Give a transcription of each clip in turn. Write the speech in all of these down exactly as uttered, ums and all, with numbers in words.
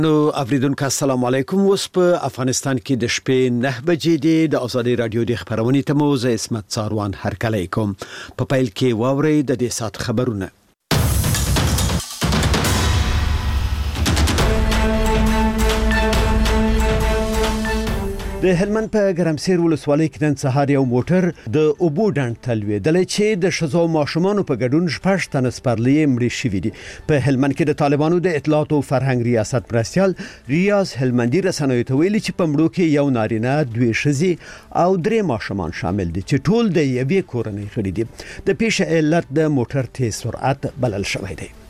نو اوریدونکو السلام علیکم. اوس په افغانستان کې د شپې نه بجې دي. د ازادي رادیو د خبرونې ته مو زه اسمت څاروان هرکلی کوم. په پیل کې واورئ د دې سات خبرونه. د هلمند په ګرمسیر ولسوالۍ کې نن سهار یو موټر د اوبو ډنډ ته لوېدلی چې د ښځو او ماشومانو په ګډون شپږ تنه سپرلي مړي شوي دي. په هلمند کې د طالبانو د اطلاعات او فرهنګ ریاست مرستیال ریاض هلمندي رسنیو ته ویلي چې په مړو کې یو نارینه، دوې ښځې او درې ماشومان شامل دي چې ټول د یوې کورنۍ غړي دي. د پیښې علت د موټر تیز سرعت بلل شوی دی.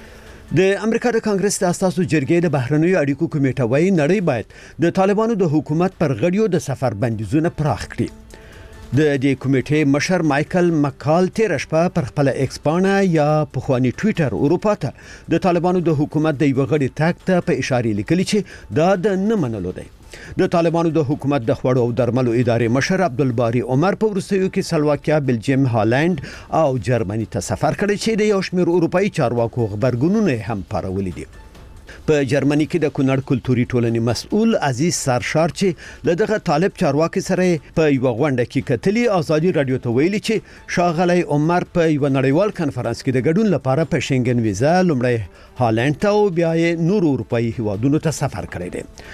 د امریکا د کانګرس د اساسو جرګې د بهرنیو اړیکو کمیټه وايي نړۍ باید د طالبانو د حکومت پر غړیو د سفر بندیزونه پراخ کړي. د دې کمیټې مشر مایکل مکال تیر شپه پر خپل ایکس پاڼه یا پخوانی ټوئیټر اروپا ته د طالبانو د حکومت د یو غړي تګ ته په اشاره لیکلي چې دا د نه منلو دی. د طالبانو د حکومت د خوړو او درملو ادارې مشر عبدالباری عمر په وروستیو کې سلواکیا، بلجیم، هالند او جرمني ته سفر کړی چې د یو شمېر اروپایي چارواکو خبرګونونه هم پارولي دي. په جرمني کې د کونړ کلتوري ټولنې مسؤل عزیز سرشار چې له دغه طالب چارواکي سره په یو غونډه کې کتلي ازادي رادیو ته ویلي چې شاغلی عمر په یو نړیوال کنفرانس کې د ګډون لپاره په شنګن ویزا لومړی هالند ته او بیا یې نور اروپایي هیوادونو ته سفر کړی دی.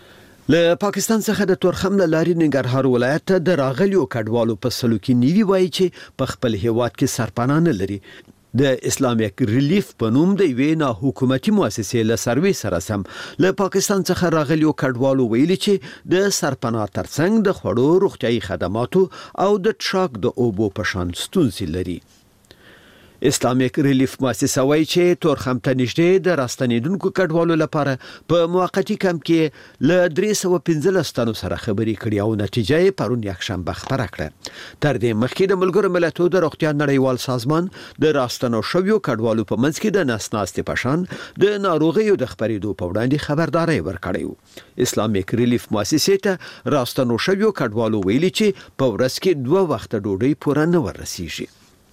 له پاکستان څخه د تورخم له لارې ننګرهار ولایت ته د راغلیو کډوالو په سلوکي نیوي وایي چې په خپل هیواد کې سرپناه نه لري. د اسلامیک ریلیف په نوم د یوې نه حکومتي مؤسسې له سروي سره سم له پاکستان څخه راغلیو کډوالو ویلي چې د سرپناه ترڅنګ د خوړو، روغتیايي خدماتو او د ټراک د اوبو په شان ستونزې لري. اسلامیک ریلیف مؤسسه وايي چې تورخم ته نږدې د راستنیدونکو کډوالو لپاره په موقتی کمپ کې له درې سوه پنځلس تنو سره خبرې کړې او نتیجه یې پرون یکشنبه خبره کړه. تر دې مخکې د ملګرو ملتونو د روغتیا نړیوال سازمان د راستنو شویو کډوالو په منځ کې د نس ناستې په شان د ناروغیو د خپرېدو په وړاندې خبرداري ورکړې و. اسلامیک ریلیف مؤسسې ته راستنو شویو کډوالو ویلي چې په ورځ کې دوه وخته ډوډۍ پوره نه ورسیږي.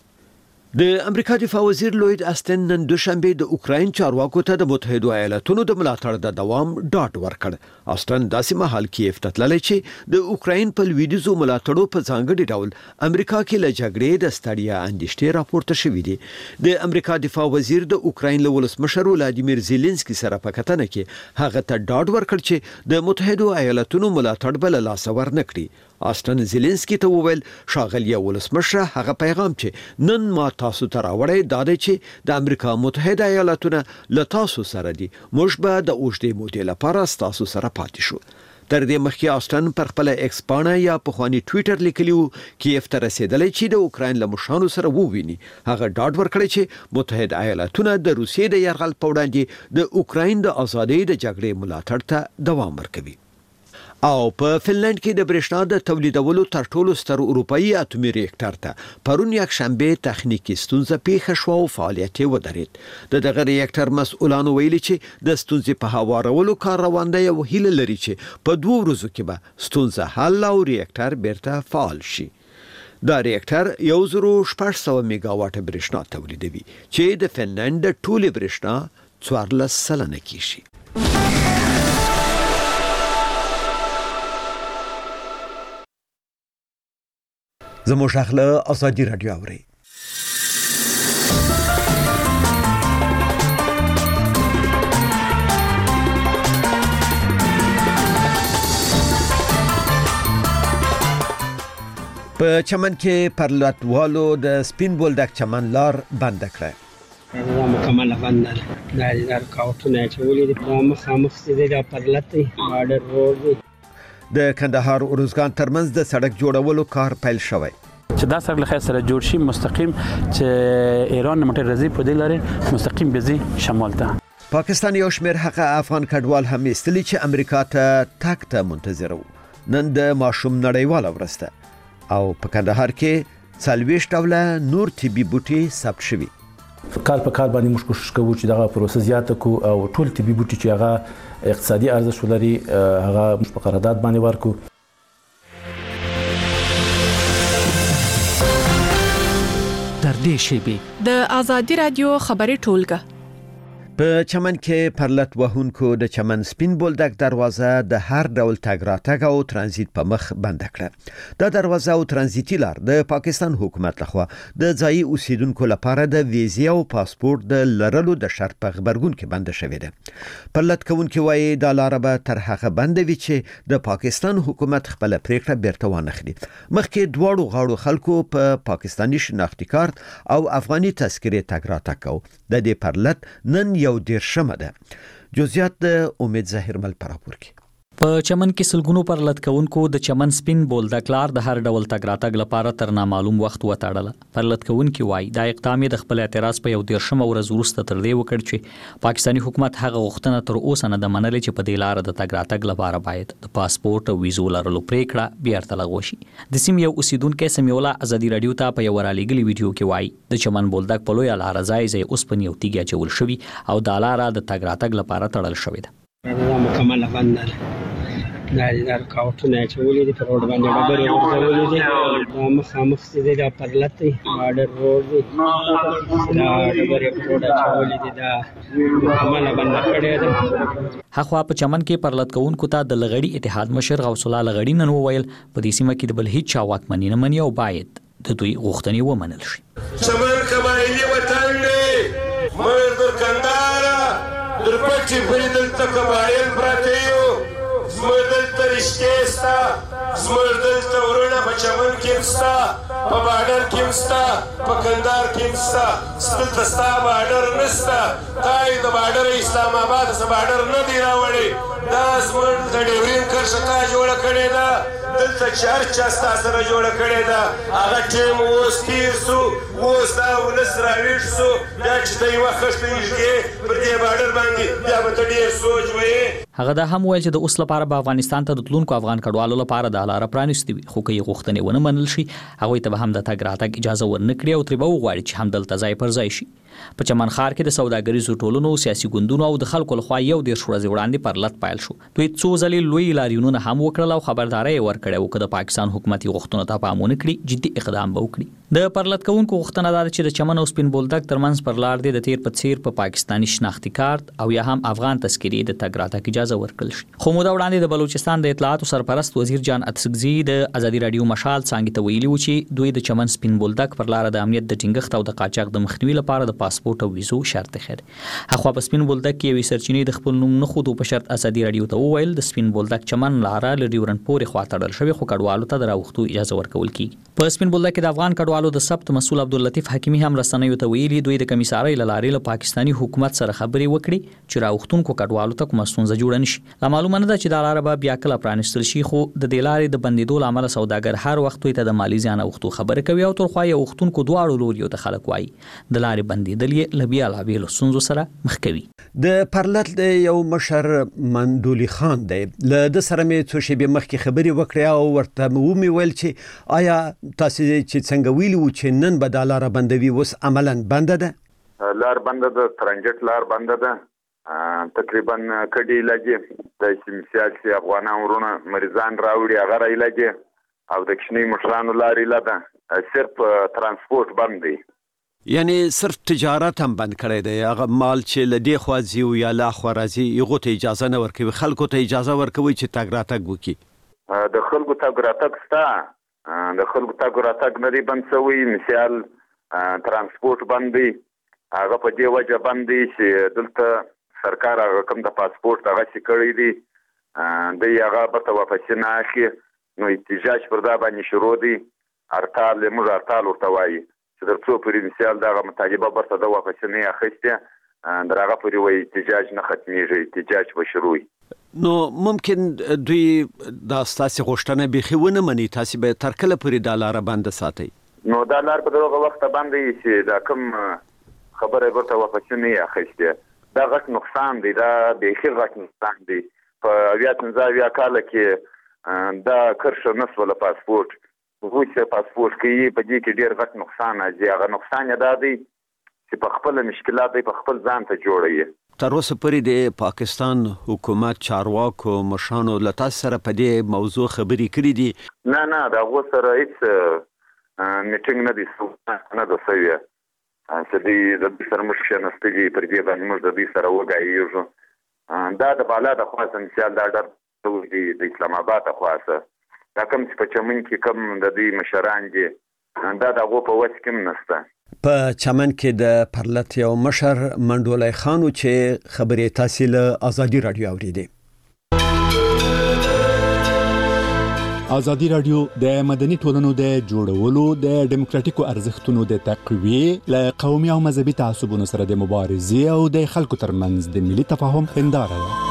د امریکا دفاع وزیر لوید استن نن دوشنبه د اوکراین چارواکو ته د متحده ایالاتونو د ملاتړ د دوام ډاډ ورکړ. استن داسې مهال کیف ته تللی چې د اوکراین په لویدیځو ملاتړو په ځانګړي ډول امریکا کې له جګړې د ستړیا اندېښنې راپورته شوې دي. د امریکا دفاع وزیر د اوکراین له ولسمشر ولادیمیر زيلنسکي سره په کتنه کې هغه ته ډاډ ورکړ چې د متحده ایالاتونو ملاتړ بل لاس ور نه کړي. استن زيلنسکي ته وویل شاغلی ولسمشر هغه پیغام چې نن ما تاسو ته راوړی دا دی چې د امریکا متحده ایالاتونه له تاسو سره دي. موږ به د اوږدې مودې لپاره تاسو سره پاتې شو. تر دې مخکې استن پر خپل ایکس پاڼه یا پخوانی ټوئیټر لیکلی و کیف ته رسیدلی چې د اوکراین له مشرانو سره وویني. هغه ډاډ ورکړی چې متحده ایالاتونه د روسیې د یرغل په وړاندې د اوکراین د ازادۍ د جګړې ملاتړ ته دوام ورکوي. او په فنلند کې د برېښنا د تولیدولو تر ټولو ستر اروپایي اتومي ریاکټر ته پرون یکشنبه تخنیکی ستونزه پیښه شوه او فعالیت یې ودرېد. د دغه ریاکټر مسؤلانو ویلي چې د ستونزې په هوارولو کار روان دی او هیله لري چې په دوه ورځو کې به ستونزه حل او ریاکټر بیرته فعال شي. دا ریاکټر یو زرو شپږ سوه میگا واټه برېښنا تولیدوي چې د فنلند د ټولې برېښنا څوارلس سلنه کیږي. زموږ اخله ازادي رادیو اوري. په چمن کې پرلتوالو د سپین بولدک چمن لار بند کړه. دا مکمل بند ده. دا د کاوتونه چې ولې د مخامخ سي د پرلته بارډر روډ دی. د کندهار اروزګان ترمنځ د سړک جوړولو کار پیل شوی. چې دا سړک له خیر سره جوړ شي مستقیم چې ایران موټر رزي په دې لارې مستقیم بزي شمال ته. پاکستان یو شمېر حق افغان کډوال هم استلی چې امریکا ته تک ته منتظر وو. نن د ماشوم نړیواله ورسته او په کندهار کې څلوېښت ډوله نور طبي بوټي ثبت شوي. کال په کال باندې موږ کوشش کوو چې دغه پروسه زیاته کو او ټول طبي بوټي چې هغه اقتصادي ارزښت لري هغه په قرارداد باندې ورکو. تر دې شیبې د ازادي رادیو خبري ټولګه په چمن کې پرلط وهونکو د چمن سپین بولدک دروازه د هر ډول تګ راتګ او ترانزیت په مخ بند کړه. دا دروازه او ترانزیتي لار د پاکستان حکومت لخوا د ځایي اوسیدونکو لپاره د ویزې او پاسپورت د لرلو د شرط په غبرګون کې بند شوې ده. پرلط کوونکي وایي دا لار به تر هغه بند وي چې د پاکستان حکومت خپل پریکړه بیرته وانخلي. مخکې دواړو غاړو خلکو په پا پاکستاني شناختی کارت او افغاني تذکره تګ راتګ کو. د دې پرلط نن یو دیر شمه ده. جزئیات د امید ظاهرمل پراپور کی. په چمن کې سلګونو پرلط کوونکو د چمن سپین بولدک لار د هر ډول تګ راتګ لپاره تر نامعلوم وخت وتاړله. پرلط کوونکي وایي دا اقدام د خپل اعتراض په یو دیرشم ورځ وروسته تر دې وکړ چې پاکستاني حکومت هغه غوښتنه تر اوسه نه د منلې چې په دې لار د تګ راتګ لپاره باید د پاسپورت او ویزو لرلو پریکړه بیرته لغوه شي. د سیمې یو اوسیدونکو سمیولا ازادي رادیو ته په یو رالیږلي ویډیو کې وایي د چمن بولدک په لوی لار ځای ځای اوسپنې او تیږې اچول شوي او د لار د تګ راتګ لپاره تړل شوې ده. دا مکمل بند ده. دا د رکاوټونه چې دي په روډ باندې ډبرې ورغولې دي. دا مخامخ دي دا پرلط دی بارډر روډ دی. دا ډبرې په روډ اچولې دي. دا مکمل بند کړی ده. هغه په چمن کې پرلط کوونکو ته د لغړی اتحاد مشر غوث الله لغړی نن وویل په دې سیمه کې د بل هیڅ چا واکمني نه مني او باید د دوی غوښتنې ومنل شي. چمن قبایلی وطن دی مر در کندارا در پټي بریدل ته قبایل پراته یو زموږ دلته رشتې ستا زموږ دلته ورونه په چمن کې هم ستا په باډر کې هم ستا په کندهار کې هم ستا دلته ستا باډر نسته. تا یې د باډر اسلام آباد څخه باډر نه دی راوړی. دا زموږ د ډیورین کرښه تا جوړه کړې ده. دلته چې هر چا ستا سره جوړه کړې ده هغه ټیم اوس تېر سو. اوس دا ولس راویښ سو. بیا چې ته یوه خښته نږدې پر دې باډر باندې بیا به ته ډېر سوچ ویې. هغه دا هم ویل چې د اوس لپاره به افغانستان ته د تلونکو افغان کډوالو لپاره د لاره پرانیستې وي، خو که یې غوښتنې ونه منل شي هغوی ته به هم د تګ راتګ اجازه ورنه کړي او ترې به وغواړي چې همدلته ځای پر ځای شي. په چمن ښار کې د سوداګریزو ټولنو، سیاسي ګوندونو او د خلکو لخوا یو دېرش ورځې وړاندې پرلط پیل شو. دوی څو ځلې لوی لاریونونه هم وکړل او خبرداری یې ورکړې وه که د پاکستان حکومتي غوښتنو ته پام ونه کړي جدي اقدام به وکړي. د پرلط کوونکو غوښتنه دا ده چې د چمن او سپین بولدک ترمنځ پر لار دی د تیر په څیر په پاکستاني شناختي کارت او یا هم افغان تذکرې د تګ راتګ اجازه ورکړل شي. خو موده وړاندې د بلوچستان د اطلاعاتو سرپرست وزیر جان اتسکزي د ازادي رادیو مشال څانګې ته ویلي و چې دوی د چمن سپین بولدک پر لار د امنیت د ټینګښت او د قاچاق د مخنیوي لپاره د پاسپورت او ویزو شرط خېد. هغه په سپین بولدک کې یوې سرچینې د خپل نوم نه خودو په شرط ازادي رادیو ته وویل د سپین بولدک چمن لاره له ډیورن پورې خوا تړل شوې خو کډوالو ته د راوختو اجازه ورکول کیږي. په سپین بولدک کې د افغان کډوالو د ثبت مسؤل عبداللطیف حکیمي هم رسنیو ته ویلي دوی د کمیسارۍ له لارې له پاکستاني حکومت سره خبرې وکړي چې راوختونکو کډوالو ته کومه ستونزه جوړه نشي. لا معلومه نه ده چې دا لاره به بیا کله پرانیستل شي، خو د دې لارې د بندېدو له امله سوداګر هر وخت دوی ته د مالي زیان اوښتو خبرې کوي او تر خوا یې اوښتونکو دواړو لوریو ته خلک وایي د لارې بندېدل یې له بېلابېلو ستونزو سره مخ کوي. د پرلط د یو مشر مندولي خان دی. له ده سره مې څو شېبې مخکې خبرې وکړې او ورته ومې ویل چې آیا تاسې چې څنګه ویلي وو چې نن به دا لاره بندوي اوس عملاً بنده ده؟ لار بنده ده، ترنجټ لار بنده ده. تقریبا کډې لګي د سیاسي افغانان ورونه مریضان راوړي هغه را لګي او د کشنی مشرانو لارې لده صرف ترانسپورت بند دی. یعنی صرف تجارت هم بند کړی دی. هغه مال چې له دې خوا ځي او یا له خوا راځي هغو ته اجازه نه ورکوي. خلکو ته اجازه ورکوي چې تګ راتګ وکړي. د خلکو تګ راتګ شته، د خلکو تګ راتګ نه دی بند شوی. مثال ترانسپورت بند دی. هغه په دې وجه بند دی چې دلته سرکار هغه کوم د پاسپورت هغه چې کړی دی دی هغه برته واپسې نه اخلي. نو احتجاج پر دا باندې شروع دی. هړتال موږ هړتال ورته وایي چې تر څو پورې مثال دغه مطالبه برته د واپسې نه اخیستې تر هغه پورې وایي احتجاج نه ختمیږي، احتجاج به شروع وي. نو ممکن دوی دا ستاسې غوښتنه بیخي ونه مني، تاسې به تر کله پورې دا لاره بنده ساتئ؟ نو دا لار په دغه وخته بنده وي چې دا کوم خبره برته واپسې نه اخیستې. دا غټ نقصان دی، دا بیخي غټ نقصان دی. په اویا پنځه اویا کاله کې دا کرښه نسوله پاسپورت روسیه پاسپورت کوي، په دې کې ډېر غټ نقصان راځي. هغه نقصان یې دا دی چې په خپله مشکلات دی په خپل ځان ته جوړوي. تر اوسه پورې د پاکستان حکومت چارواکو مشرانو له تاسو سره په دې موضوع خبرې کړې دي؟ نه نه د هغو سره هېڅ میټینګ نه دی نه ده شوی. چې د دې سره موږ کښېنستلي پر دې باندې موږ د دې سره وګایېږو دا د بالا د خوا څخه مثال دا ډېر دی د اسلام آباد د خوا څخه دا کوم چې په چمن کې کوم د دې مشران دي دا د هغو په وس کې هم نشته. په چمن کې د پرلت یو مشر منډولی خان چې خبرې تاسې له ازادي راډیو اورېدې. ازادي راډیو د مدني ټولنو د جوړولو د ډیموکراتیکو ارزښتونو د تقویې له قومي او مذهبي تعصبونو سره د مبارزې او د خلکو ترمنځ د ملي تفاهم هنداره ده.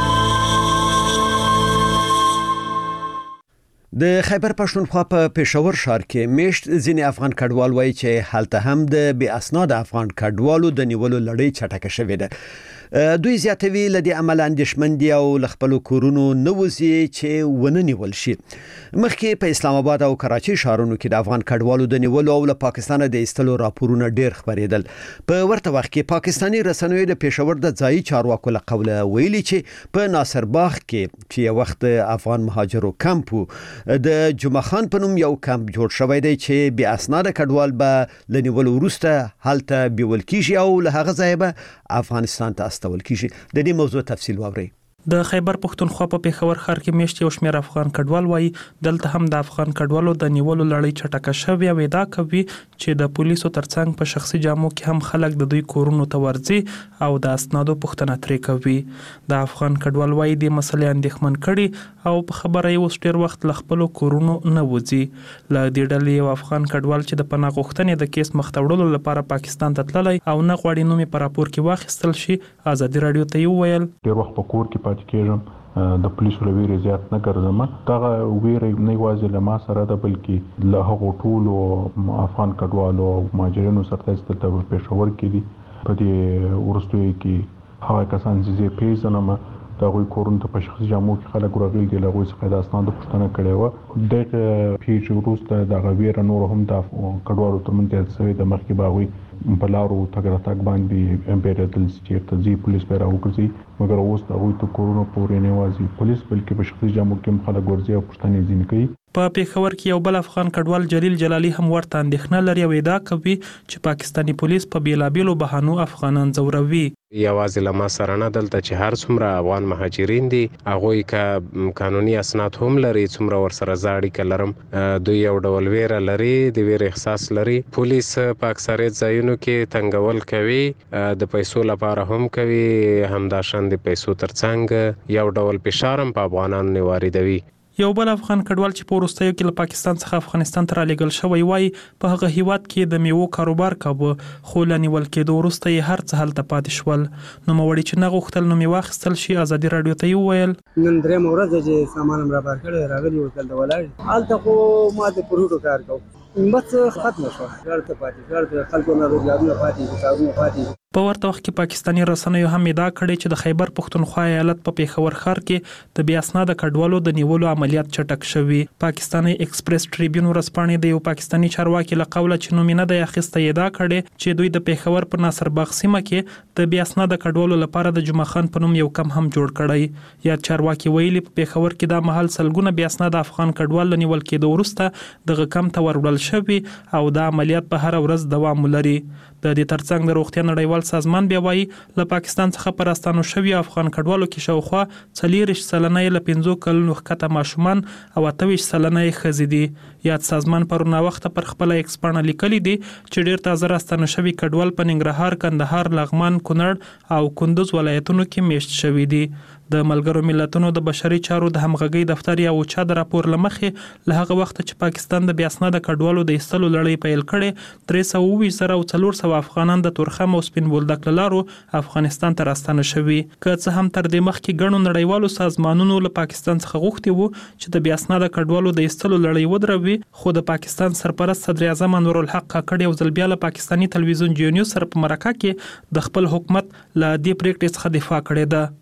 د خیبر پښتونخوا په پېښور ښار کې میشت ځینې افغان کډوال وایي چې هلته هم د بې اسناد افغان کډوالو د نیولو لړۍ چټکه شوې ده. دوی زیاتوي له دې امله اندېښمن دي او له خپلو کورونو نه وځي چې ونه نیول شي. مخکې په اسلام آباد او کراچۍ ښارونو کې د افغان کډوالو د نیولو او له پاکستانه د ایستلو راپورونه ډېر خپرېدل. په ورته وخت کې پاکستاني رسنیو د پېښور د ځایي چارواکو له قوله ویلي چې په ناصرباغ کې چې یو وخت افغان مهاجرو کمپ د جمعه خان په نوم یو کمپ جوړ شوی دی چې بې اسناده کډوال به له نیولو وروسته هلته بیول کیږي او له هغه ځایه به افغانستان ته استول کیږي. د دې موضوع تفصیل واورئ. د خیبر پښتونخوا په پېښور ښار کې میشت یو شمېر افغان کډوال وایي دلته هم د افغان کډوالو د نیولو لړۍ چټکه شوې او ادعا کوي چې د پولیسو ترڅنګ په شخصي جامو کې هم خلک د دوی کورونو ته ورځي او د اسنادو پوښتنه ترې کوي. د افغان کډوال وایي د مسلې اندېښمن کړي او په خبره یې اوس ډېر وخت له خپلو کورونو نه وځي. له دې ډلې یو افغان کډوال چې د پناه غوښتنې د کیس مخ ته وړلو لپاره پاکستان ته تللی او نه غواړي نوم یې په راپور کې واخیستل شي ازادي راډیو ته یې وویل ډېر وخت په کور کې پاتې کېږم د پولیسو له ویرې زیات نه ګرځم. دغه ویرې نه یوازې له ما سره ده بلکې له هغو ټولو افغان کډوالو او مهاجرینو سره چې دلته په پېښور کې دي. په دې وروستیو کې هغه کسان چې زه پیژنم د هغوی کورونو ته په شخصي جامو کې خلک راغلي دي له هغوی څخه د اسنادو پوښتنه کړې وه. دغه پیښې وروسته دغه ویره نور هم د کډوالو ترمنځ زیاته شوې ده. مخکې به هغوی په لارو تګ راتګ باندې امپیریدل چیرته ځي پولیس به راوګرځي مګر اوس د هغوی ته کورونو پورې نه یوازې پولیس بلکې په شخصي جامو کې هم خلک ورځي او پوښتنې ځینې کوي. په پېښور کې یو بل افغان کډوال جلیل جلالي هم ورته اندېښنه لري او ادعا کوي چې پاکستاني پولیس په بیلابیلو بهانو افغانان ځوروي. یوازې له ما سره نه دلته چې هر څومره افغان مهاجرین دي هغوی که قانوني اسناد هم لري څومره ورسره زه اړیکه لرم دوی یو ډول ویره لري د ویرې احساس لري. پولیس په اکثریت ځایونو کې تنګول کوي د پیسو لپاره هم کوي همداشان د پیسو ترڅنګ یو ډول فشار هم په افغانانو نه واردوي. یو بل افغان کډوال چې په وروستیو کې له پاکستان څخه افغانستان ته رالیږل شوی وایي په هغه هیواد کې د میوو کاروبار کاوه خو له نیول کېدو وروسته یې هر څه هلته پاتې شول. نوموړي چې نه غوښتل نوم یې واخیستل شي ازادي راډیو ته یې وویل نن درېیمه ورځ ده چې سامان هم رابار کړی راغلي وو دلته ولاړ هلته خو ما د پروټو کار کوو بس ختمه شوه ګرد پاتې ګرد خلکو نه روزګارونه پاتې کارونه پاتې. په ورته وخت کې پاکستاني رسنیو هم ادعا کړې چې د خیبر پښتونخوا ایالت په پېښور ښار کې د بې اسناده کډوالو د نیولو عملیات چټک شوي. پاکستاني ایکسپریس ټریبیون ورځپاڼې د یو پاکستاني چارواکي له قوله چې نوم یې نه دی اخیستی ادعا کړې چې دوی د پېښور په ناصرباغ سیمه کې د بې اسناده کډوالو لپاره د جمعه خان په نوم یو کم هم جوړ کړی. یاد چارواکي ویلي په پېښور کې دا مهال سلګونه بې اسناده افغان کډوال له نیول کېدو وروسته دغه کم ته وروړل شوي او دا عملیات په هر ورځ دوام ولري. د دې ترڅنګ د روغتیا نړیوال سازمان بیا وایي له پاکستان څخه په راستانو شوي افغان کډوالو کې شاوخوا څلېرویشت سلنه یې له پنځو کلونو ښکته ماشومان او اته ویشت سلنه یې ښځې دي. یاد سازمان پرون وخته پر خپله ایکس پاڼه لیکلي دي چې ډېر تازه راستانه شوي کډوال په ننګرهار، کندهار، لغمان، کونړ او کندوز ولایتونو کې میشت شوي دي. د ملګرو ملتونو د بشري چارو د همغږۍ دفتر یا اوچا د راپور له مخې له هغه وخته چې پاکستان د بې اسناده کډوالو د ایستلو لړۍ پیل کړې درې سوه اووه ویشت زره او څلور سوه افغانان د تورخم او سپین بولدک له لارو افغانستان ته راستانه شوي. که څه هم تر دې مخکې ګڼو نړیوالو سازمانونو له پاکستان څخه غوښتي وو چې د بې اسناده کډوالو د ایستلو لړۍ ودروي خو د پاکستان سرپرست صدر اعظم انورالحق کاکړ یو ځل بیا له پاکستاني تلویزیون جیو نیوز سره په مرکه کې د خپل حکومت له دې پریکړې څخه دفاع کړې ده.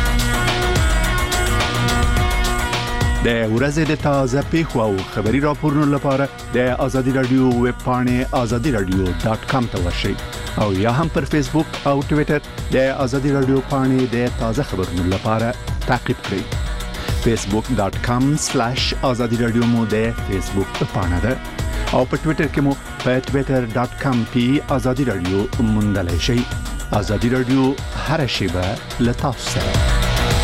د ورځې د تازه پیښو او خبري راپورونو لپاره د ازادي راډیو ویب پاڼې ازادي راډیو ډاټ کام ته ورشئ او یا هم پر فیسبوک او ټوئیټر د ازادي راډیو پاڼې د تازه خبرونو لپاره تعقیب کړئ. فیسبوک ډاټ کام سلیش ازادي راډیو مو د فیسبوک پاڼه ده او په ټوئیټر کې مو په ټوئیټر ډاټ کام پی آزادی رادیو موندلای شئ. آزادی رادیو هر شیبه له تاسو سره.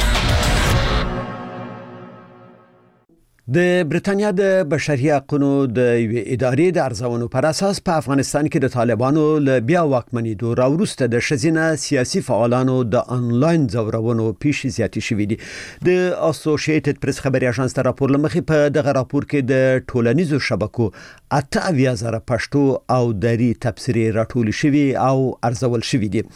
د برتانیا د بشري حقوقو د ادارې د ارزونو پر اساس په افغانستان کې د طالبانو له بیا واکمنېدو راوروسته د شزینه سیاسي فعالانو د انلاین ځورونو پیښې زیاتې شوې دي. د اسوسییټډ پریس خبري اژانس ته راپور لمخې په دغه راپور کې د ټولنیزو شبکو اته اویا زره پښتو او دری تبصرې راټول شوي او ارزول شوي دي.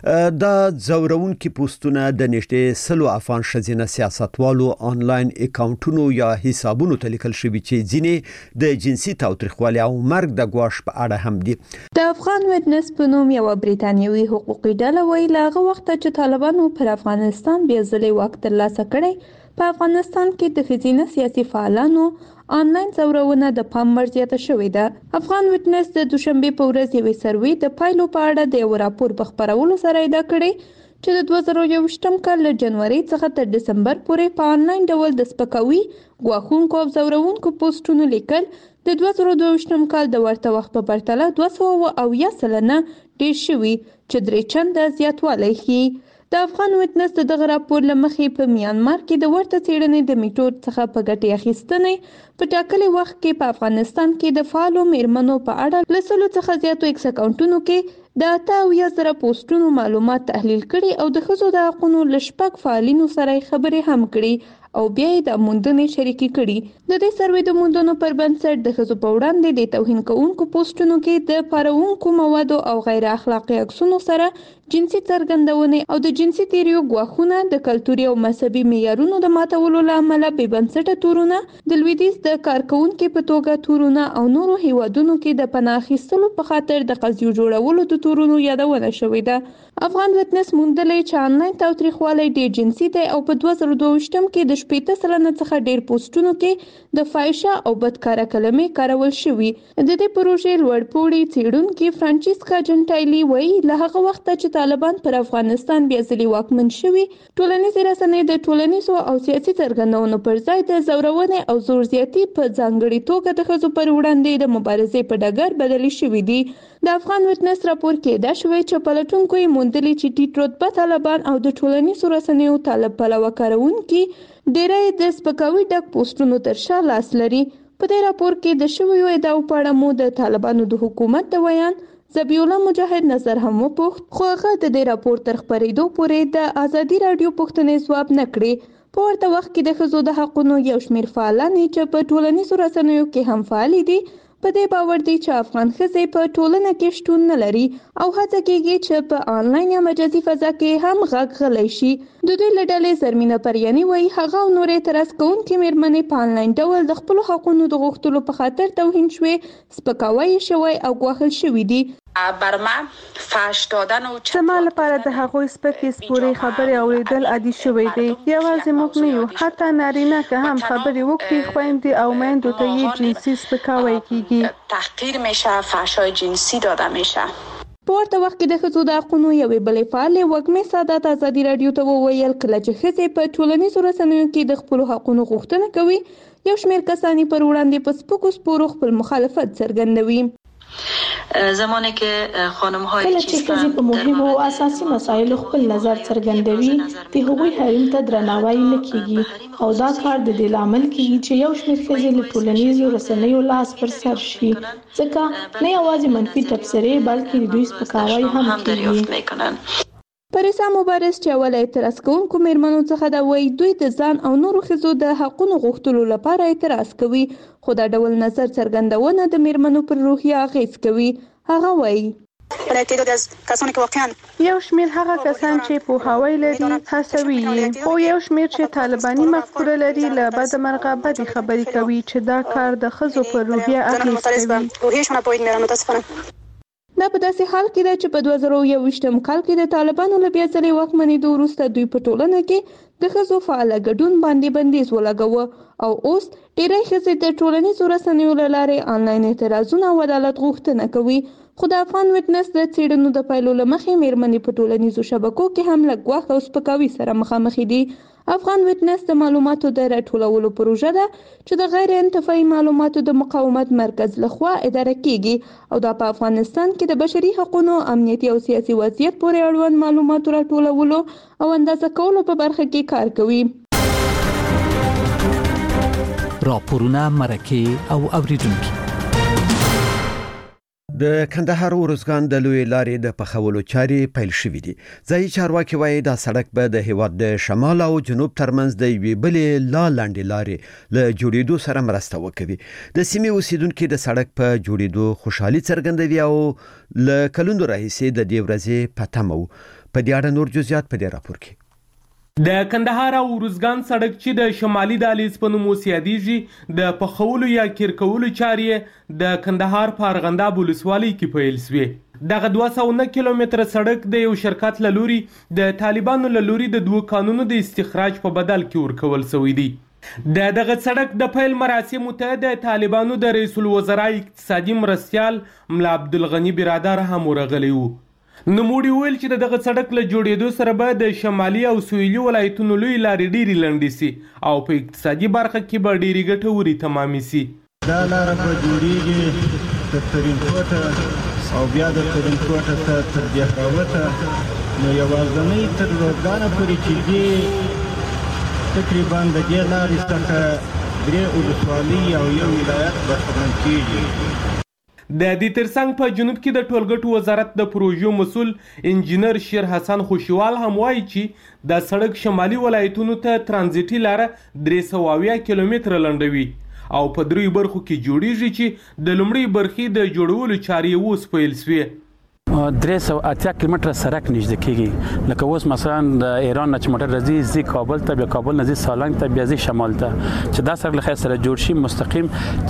دا ځورونکي پوسټونه د نږدې سلو افغان شزینه سیاستوالو انلاین اکاونټونو یا حسابونو ته لیکل شوی چې ځینې د جنسي تاوتریخوالي او مرګ د ګواښ په اړه هم دي. د افغان وټنس په نوم یو بریتانیوي حقوقي ډله وایي لاغه وخت چې طالبانو پر افغانستان بیا ځلې واک ترلاسه کړی، په افغانستان کې د ښځینه سیاسي فعالانو آنلاین ځورونه د پام وړ زیاته شوې ده. افغان وټنس د دوشنبه په ورځ یوې سروې د پایلو په اړه د یو راپور په خپرولو سره ادعا کړې چې د دوه زره یوویشتم کال له جنوري څخه تر دسمبر پورې په آنلاین ډول د سپکاوي، ګواښونکو او ځورونکو پوسټونو لیکل د دوه زره دوه ویشتم کال د ورته وخت په پرتله دوه سوه اویا سلنه ډېر شوي چې درې چنده زیاتوالی ښیي. د افغان وټنس د دغه راپور له مخې په میانمار کې د ورته څېړنې د میټود څخه په ګټې اخیستنې په ټاکلي وخت کې په افغانستان کې د فعالو میرمنو په اړه له سلو څخه زیاتو ایکس اکاونټونو کې د اته اویا زره پوسټونو معلومات تحلیل کړي او د ښځو د حقونو له شپږ فعالینو سره خبرې هم کړي او بیا یې د موندنې شریکې کړي. د دې سروې د موندنو پر بنسټ د ښځو په وړاندې د توهین کوونکو پوسټونو کې د پاروونکو موادو او غیر اخلاقي عکسونو سره جنسي څرګندونې او د جنسي تیریو ګواښونه، د کلتوري او مذهبي معیارونو د ماتولو له امله بې بنسټه تورونه، د لویدیځ د کارکوونکي په توګه تورونه او نورو هیوادونو کې د پناه اخیستلو په خاطر د قضیو جوړولو د تورونو یادونه شوې ده. افغان وټنس موندلی چې آنلاین تاوتریخوالی ډېر جنسي دی او په دوه زره دوه ویشتم کې د شپېته سلنه څخه ډېر پوسټونو کې د فاحشه او بدکاره کلمې کارول شوي. د دې پروژې لوړپوړي څېړونکي فرانچیسکا جنټایلي وایي له هغه وخته چې طالبان پر افغانستان بیا ځلې واکمن شوي، ټولنیزې رسنۍ د ټولنیزو او سیاسي څرګندونو پر ځای د ځورونې او زور زیاتي په ځانګړې توګه د ښځو پر وړاندې د مبارزې په ډګر بدلې شوي دي. د افغان وټنس راپور کې ادعا شوې چې پلټونکو یې موندلي چې ټیټ رتبه طالبان او د ټولنیزو رسنیو طالب پلوه کاروونکي ډېری د سپکاوي ډک پوسټونو تر شا لاس لري. په دې راپور کې د شویو ادعاو په اړه مو د طالبانو د حکومت د ویان ذبیح الله مجاهد نظر هم وپوښت، خو هغه د دې راپور تر خپرېدو پورې د آزادي راډیو پوښتنې ځواب نه کړې. په ورته وخت کې د ښځو د حقونو یو شمېر فعالانې چې په ټولنیزو رسنیو کې هم فعالې دي په دې باور دي چې افغان ښځې په ټولنه کې شتون نه لري او هڅه کېږي چې په آنلاین یا مجازي فضا کې هم غږ غلی شي. د دوی له ډلې زرمینه پریاني وایي هغه او نورې اعتراض کوونکې میرمنې په آنلاین ډول د خپلو حقونو د غوښتلو په خاطر توهین شوې، سپکاوی شوی او ګواښل شوي دي. زما لپاره د هغوی سپکې سپورې خبرې اوریدل عادي شوی دی. یوازې موږ نه یو، حتی نارینه که هم خبرې وکړي خویندې او میندو ته یې جنسي سپکاوی کیږي. تحقیر میشه، فحشای جنسی داده میشه. په ورته وخت کې د ښځو د حقونو یوې بلې فعالې وږمې سادات ازادي راډیو ته وویل کله چې ښځې په ټولنیزو رسنیو کې د خپلو حقونو غوښتنه کوي، یو شمېر کسان یې پر وړاندې په سپکو سپورو خپل مخالفت څرګندوي. زمانه کې خانم های کله چې ښځې په مهمو او اساسي مسایلو خپل نظر څرګندوي د هغوی حریم ته درناوی نه کیږي او دا کار د دې لامل کیږي چې یو شمېر ښځې له ټولنیزو رسنیو لاس پر سر شي، ځکه نه یوازې منفي تبصرې بلکې د دوی سپکاوی هم کیږي. پریسا مبارز چې اول اعتراض کوونکو میرمنو څخه دا وایي دوی د ځان او نورو ښځو د حقونو غوښتلو لپاره اعتراض کوي، خو دا ډول نظر څرګندونه د میرمنو پر روحیه اغیز کوي. هغه وایي یو شمېر هغه کسان چې پوهاوی لري هڅوي یې، خو یو شمېر چې طالباني مفکوره لري له بده مرغه بدې خبرې کوي چې دا کار د ښځو پر روحیه اغیز کوي. دا په داسې حال کې ده چې په دوه زره یوویشتم کال کې د طالبانو له بیا ځلې واکمنېدو وروسته دوی په ټولنه کې د ښځو فعاله ګډون باندې بندیز ولګاوه او اوس ډېری ښځې د ټولنیزو رسنیو له لارې آنلاین اعتراضونه او عدالت غوښتنه کوي. خو د افغان وټنس د څېړنو د پایلو له مخې میرمنې په ټولنیزو شبکو کې هم له ګواښ او سپکاوي سره مخامخ دي. افغان ویټنس د معلوماتو د راټولولو پروژه ده چې د غیر انتفاعي معلوماتو د مقاومت مرکز لخوا اداره کیږي او دا په افغانستان کې د بشري حقوقو، امنیتي او سیاسي وضعیت پورې اړوند معلوماتو راټولولو او اندازه کولو په برخه کې کار کوي. راپورونه، مرکه او اوریدونکي. د کندهار ورزګان د لوی لارې د پخولو چارې پیل شوې دي. ځایي چارواکي وایي دا سړک به د هیواد د شمال او جنوب ترمنځ د یوې بلې لا لاندې لارې له جوړېدو سره مرسته وکوي. د سیمې اوسیدونکو د سړک په جوړېدو خوشحالي څرګندوي او له کلونو راهیسې د دې ورځې په تمه وو. په دې اړه نور جزئیات په دې راپور کې. د کندهار او ورزګان سړک چې د شمالي دهلیز په نوم یادېږي د پخولو یا کیر کولو چارې د کندهار په ارغنداب ولسوالۍ کې پیل شوې. دغه دوه سوه نه کیلومتره سړک د یو شرکت له لوري د طالبانو له لوري د دوه قانونو د استخراج په بدل کې ورکول شوی دی. د دغه سړک د پیل مراسمو ته د طالبانو د رئیس الوزرا اقتصادي مرستیال ملا عبدالغني برادر هم ورغلی وو. نوموړي ویل چې دغه سړک له جوړېدو سره به د شمالي او سویلي ولایتونو لوی لارې ډېرې لنډې سي او په اقتصادي برخه کې به ډېرې ګټورې تمامې سي. دا لاره به جوړېږي د ترینکوټه او بیا د ترینکوټه ته تر دهراوته نو یوازنۍ تر روزګانه پورې چې دې تقریبا د دې لارې څخه درې ولسوالۍ او یو ولایت برخمن کېږي. د دې ترڅنګ په جنوب کې د ټولګټو وزارت د پروژو مسؤل انجینر شیر حسن خوشیوال هم وایي چې د سړک شمالي ولایتونو ته ترانزیتي لاره درې سوه اویا کیلومتره لنډوي او په دریو برخو کې جوړیږي چې د لومړۍ برخې د جوړولو چارې اوس پیل شوې. درې سوه اتیا کیلومتره سړک نږدې کېږي. لکه اوس مثلا د ایران نه چې موټر راځي ځي کابل ته، بیا کابل نه ځي سالنګ ته، بیا ځي شمال ته، چې دا سړک له خیر سره جوړ شي مستقیم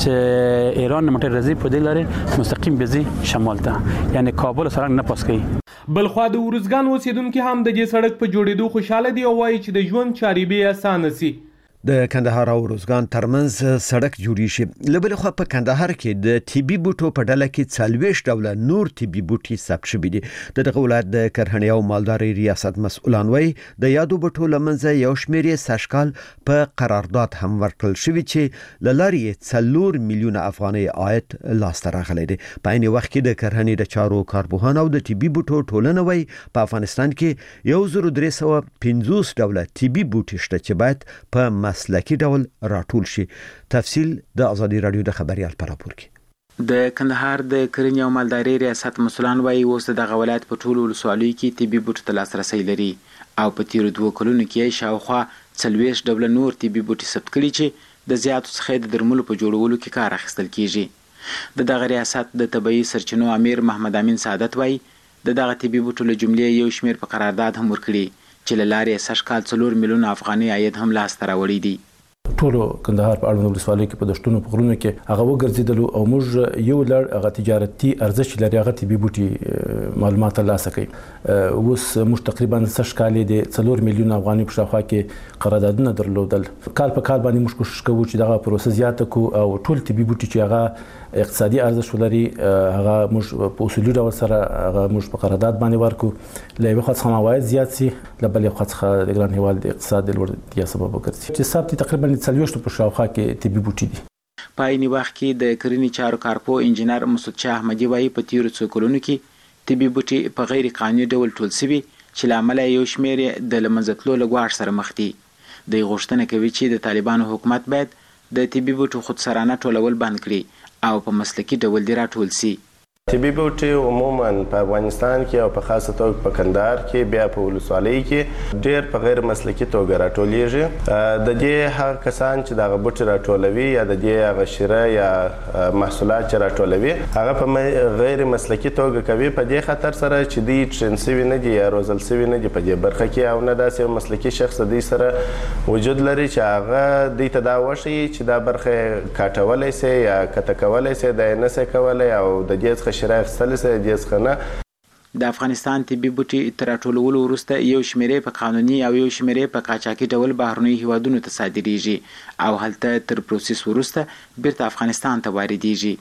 چې ایران نه موټر راځي په دې لارې مستقیم بیا ځي شمال ته، یعنی کابل سالنګ نه پاس کوي. بلخوا د ورزګان اوسیدونکي هم د دې سړک په جوړېدو خوشحاله دي او وایي چې د ژوند چارې به اسانه سي. د کندهار او روزګان ترمنځ سړک جوړی شي. لبل خو په کندهار کې د طبي بوټو په ډله کې څلوېښت ډوله نور طبي بوټي ثبت شوي دي. د دغه ولایت د کرهڼې او مالدارۍ ریاست مسؤلان وایي د یادو بوټو لمنځه یو شمېر یې سږکال په قرارداد هم ورکړل شوي چې له لارې یې څلور میلیونه افغانۍ عاید لاسته راغلی دی. په عین وخت کې د کرهڼې د چارو کارپوهان او د طبي بوټو ټولنه وایي په افغانستان کې یو زر درې سوه پنځوس ډوله طبي بوټي شته چې باید په مسلکی ډول راټول شي. تفصیل د ازادي رادیو د خبريال پر راپور کې. د کندهار د کرنې او مالدارۍ ریاست مسؤلان وایي اوس د ولایت په ټولو ولسوالیو کې طبي بوټو ته لاسرسی لري او په تیرو دوه کلونو کې شاوخوا څلوېښت ډوله نور طبي بوټي ثبت کړي چې د زیاتو څخه د درملو په جوړولو کې کار اخیستل کیږي. د دغه ریاست د طبي سرچینو امیر محمد امین سعادت وایي د دغه طبي بوټو له جملې یو شمېر په قرارداد هم ورکړي چې له لارې سږکال څلور میلیونه افغانۍ عاید هم لاسته راوړی دی. ټولو کندهار په اړوند ولسوالۍ کې په دشتونو په غرونو کې هغه وګرځیدلو او موږ یو لړ هغه تجارتي ارزښت لري هغه طبي بوټي معلومات ترلاسه کوي. اوس موږ تقریبا سږ کال د څلور میلیونه افغانۍ په شاوخوا کې قراردادونه درلودل. کال په کال باندې موږ کوشش کوو چې دغه پروسه زیاته کړو او ټول طبي بوټي چې هغه اقتصادي ارزښت لري هغه موږ په اصولي ډول سره هغه موږ په قرارداد باندې ورکو. له یوه خوا څخه عواید زیات سي، له بلې خوا څخه د ګران هیواد د اقتصاد د لوړتیا سبب وګرځي. چې ثبت تقریبا څلوېښت په شاوخوا کې طبي بوټي دي. په عین وخت کې د کرنې چارو کارپو انجینر مسعود شاه احمدي وایي په تیرو څو کلونو کې طبي بوټي په غیر قانوني ډول ټول شوي چې له امله یو شمېر یې د له منځه تلو له ګواښ سره مخ دي. دوی غوښتنه کوي چې د طالبانو حکومت باید د طبي بوټو خودسرانه ټولول بند کړي او په مسلکي ډول دې راټول سي. طبي بوټي عموما په افغانستان کې او په خاصه توګه په کندهار کې بیا په ولسوالۍ کې ډېر په غیر مسلکي توګه راټولیږي. د دې هغه کسان چې دغه بوټي راټولوي یا د دې هغه شیره یا محصولات چې راټولوي هغه په غیر مسلکي توګه کوي، په دې خاطر سره چې دوی ټرین سوي نه دي یا روزل سوي نه دي په دې برخه کې او نه داسې یو مسلکي شخص دوی سره وجود لري چې هغه دوی ته دا وښیي چې دا برخه کاټولی سي یا کته کولی سي دا یې نه سي کولی او د دې څخه شیره اخیستلی سي د دې څخه نه. د افغانستان طبي بوټي تر راټولولو وروسته یو شمېرې په قانوني او یو شمېرې په قاچاقي ډول بهرنیو هیوادونو ته صادریږي او هلته تر پروسس وروسته بیرته افغانستان ته واردیږي.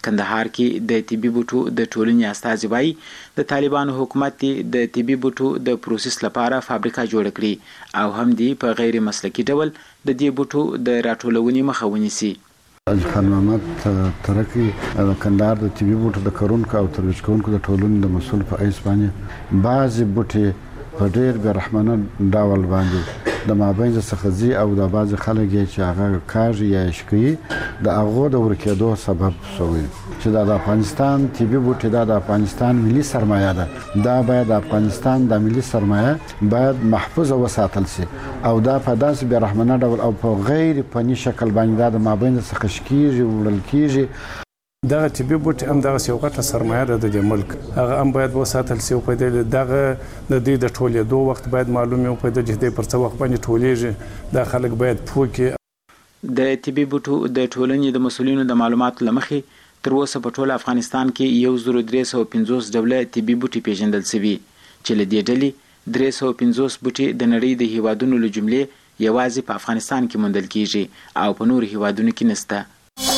کندهار کې د طبي بوټو د ټولنې استازي وایي د طالبانو حکومت د طبي بوټو د پروسس لپاره فابریکه جوړ کړي او هم دی په غیر مسلکي ډول د دې بوټو د راټولونې مخه ونیسي. خان محمد ترکی د کندهار د طبي بوټو د کارونکو او ترویج کوونکو د ټولنې د مسؤل په ایس باندې بعضې بوټي په ډېر بې رحمانه ډول باندې د مابین څخه ځي او د بعضې خلک یې چې هغه کاږي یا یې شکوي د هغو د ورکېدو سبب شوی چې دا د افغانستان طبي بوټي دا د افغانستان ملي سرمایه ده. دا باید د افغانستان د ملي سرمایه باید محفوظ وساتل شي او دا په داسې بې رحمانه ډول او په غیر فني شکل باندې دا د مابین څخه شکېږي وړل کېږي. دغه طبي بوټي هم دغه یو غټه سرمایه ده د دې ملک، هغه هم باید وساتل شي او په دې دغه د دې د ټولېدو وخت باید معلوم وي په دې چې پر څه وخت باندې ټولېږي دا خلک باید پوه کړي. د طبي بوټو د ټولنې د مسؤلینو د معلوماتو لمخې تر اوسه په ټول افغانستان کې یو زر درې سوه پنځوس ډوله طبي بوټي پیژندل شوي چې له دې ډلې درې سوه پنځوس بوټي د نړۍ د هیوادونو له جملې یوازې په افغانستان کې موندل کیږي او په نورو هیوادونو کې نشته.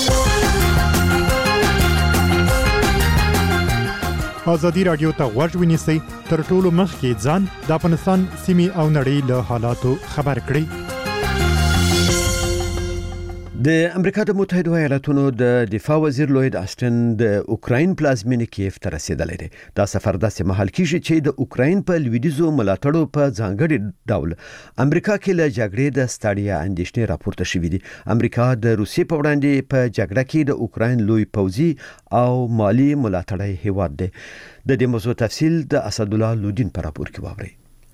ازادي راډیو ته غوږ ونیسئ تر ټولو مخکې ځان د افغانستان سیمې او نړۍ له حالاتو خبر کړئ. د امریکا د متحده ایالاتونو د دفاع وزیر لوید آسټن د اوکراین پلازمینې کیف ته رسیدلی دی. دا سفر داسې مهال کیږي چې د اوکراین په لویدیځو ملاتړو په ځانګړي ډول امریکا کې له جګړې د ستړیا اندېښنې راپورته شوې دي. امریکا د روسیې په وړاندې په جګړه کې د اوکراین لوی پوځي او مالی ملاتړی هیواد دی. د دې موضوع تفصیل د اسدالله لودین په راپور کې واورئ.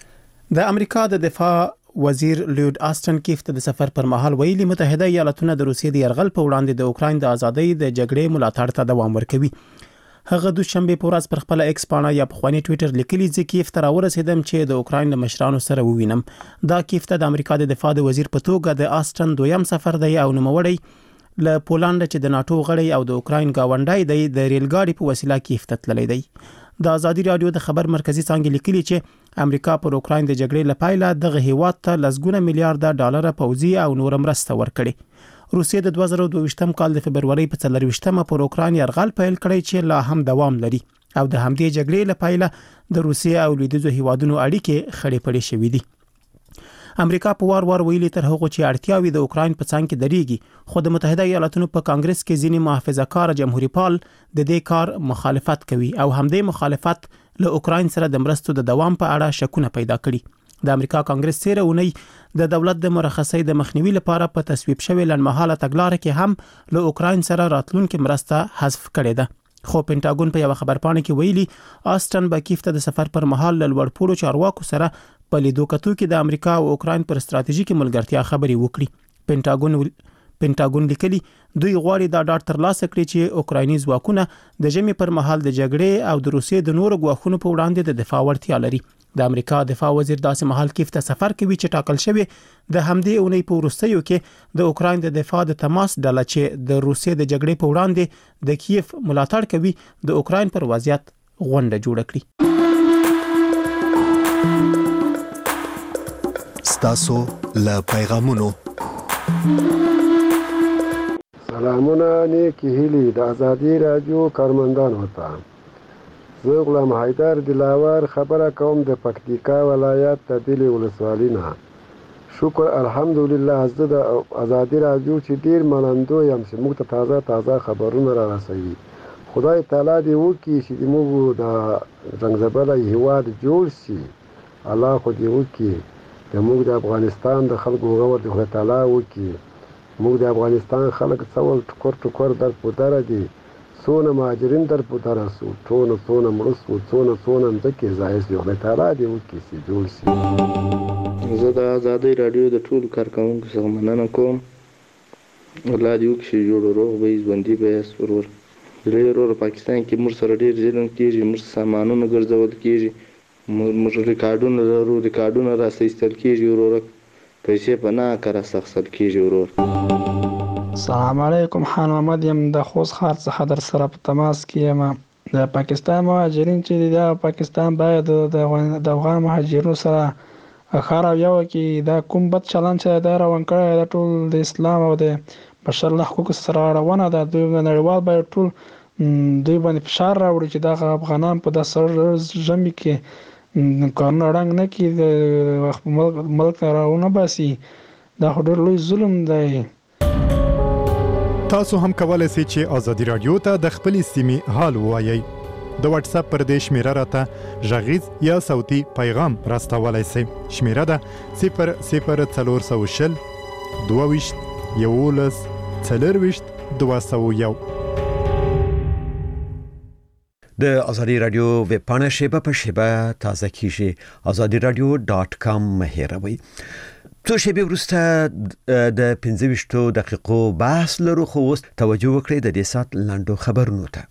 د امریکا د دفاع وزیر لوید آسټن کیف ته د سفر پر مهال ویلي متحده ایالاتونه د روسیې د یرغل په وړاندې د اوکراین د ازادۍ د جګړې ملاتړ ته دوام ورکوي. هغه د شنبه په ورځ پر خپل ایکس پاڼه یا په خواني ټوئیټر لیکلي چې کیف ته راورسېدم چې د اوکراین له مشرانو سره ووینم. دا کیف ته د امریکا د دفاع د وزیر په توګه د آسټن دویم سفر دی او نوموړی له پولند چې د ناتو غړی او د اوکراین گاونډی دی د ریلګاډي په وسیله کیف ته تللی دی. د ازادي رادیو د خبر مرکزی څنګه لیکلي چې امریکا پر اوکراین د جګړې لپاره دغه هیواد ته لسګونه میلیارډ ډالر پوځي او نور مرسته ورکړي. روسیې د دوه زره دوه ویشتم کال د فبرवरी په څلرویشتمه پر اوکراین یرغل پیل کړی چې لا هم دوام لري او د همدې جګړې لپاره د روسیې او لویدیځو هیوادونو اړیکې خړې پړې شوې دي. امریکا په وار وار ویلي تر هغه چې اړتیاوي د اوکراین په څنګ کې درېږي، خو د متحده ایالاتونو په کانګرس کې ځینې محافظه‌کار جمهوریت پال د دې کار مخالفت کوي او همدې مخالفت له اوکراین سره د مرستو د دوام په اړه شکونه پیدا کړي. د امریکا کانګرس تیر اونۍ د دولت د مرخصۍ د مخنیوي لپاره په تصویب شوی لنډمهاله تګلارې کې هم له اوکراین سره راتلونکو مرسته حذف کړې ده. خو پینټاګون په یو خبرپاڼه کې ویلي آسټن به کیف ته د سفر پر مهال له لوړپوړو چارواکو سره په لیدو کتو کې د امریکا او اوکراین پر ستراتیژیکي ملګرتیا خبرې وکړي. پینټاګون پینټاګون لیکلي دوی غواړي دا ډاډ ترلاسه کړي چې اوکرایني ځواکونه د ژمي پر مهال د جګړې او د روسیې د نورو ګواښونو په وړاندې د دفاع وړتیا لري. د امریکا دفاع وزیر داسې مهال کیف ته سفر کوي چې ټاکل شوی د همدې اونۍ په وروستیو کې د اوکراین د دفاع د تماس ډله چې د روسیې د جګړې په وړاندې د کیف ملاتړ کوي د اوکراین پر وضعیت غونډه جوړه کړي. ستاسو له پیغامونو سلامونه نیکی هیلی د ازادي رادیو کارمندان وتا زه غلام حیدر دلاور خبره کوم د پکتیکا ولایت تبیل ولسوالۍ نه. شکر الحمدلله زه د ازادي رادیو چې ډیر منندو یم چې موږ ته تازه تازه خبرونه را رسوي. خدای تعالی دې وکړي چې موږ د څنګه هیواد جوړ شي. الله خو دې وکړي د موږ د افغانستان د خلکو غوړ د خدای تعالی وکړي. موږ د افغانستان خلک څول ټکر ټکر در پوتره دي، څونه مهاجرین در پوتره سو، ټونه څونه مړه سو، څونه څونه مځکې ځای سي. خدای تعالی دې وکړي چې جوړ شي. زه د ازادۍ راډیو د ټولو کارکوونکو څخه مننه کوم. الله دې وکړي چې جوړ روغ به یې ژوندي به یاست ورور. زړه ورور پاکستان کې موږ سره ډېر ظلم کېږي، موږ سامانونه ګرځول کېږي، موږ ریکارډونه لرو، ریکارډونه راسایستل کېږي وروره، پیسې په ناکه راستخسل کېږي ورور. السلام علیکم، خان محمد یم د خوست ښار څخه در سره په تماس کې یم. د پاکستان مهاجرین چې دي د پاکستان باید د افغان مهاجرینو سره ښه رویه وکړي. دا کوم بد چلند چې دا روان کړی دا ټول د اسلام او د بشر له حقوقو سره اړونه ده. دوی نړیوال باید ټول دوی باندې فشار راوړي چې دا افغانان په داسې ژمي کې کارونه اړنګ نه کړي، د ملک نه راونه باسي. دا خو ډېر لوی ظلم دی. تاسو هم کولای شئ چې ازادي رادیو ته د خپلې سیمې حال ووایئ. د واتس اپ پر دې شمیره راته غږیز یا صوتي پیغام راستولی شئ. شمیره ده صفر صفر څلور سوه شل دوه ویشت یولس څلرویشت دوه سوه یو. د ازادي رادیو ویب پاڼه شیبه په شیبه تازه کیږي. ازادي رادیو ډاٹ کام مه هېروئ. څو شیبې وروسته د پنځه ویشتو دقیقو بحث لرو، خو اوس توجه وکړئ د دې ساعت لنډو خبرونو ته.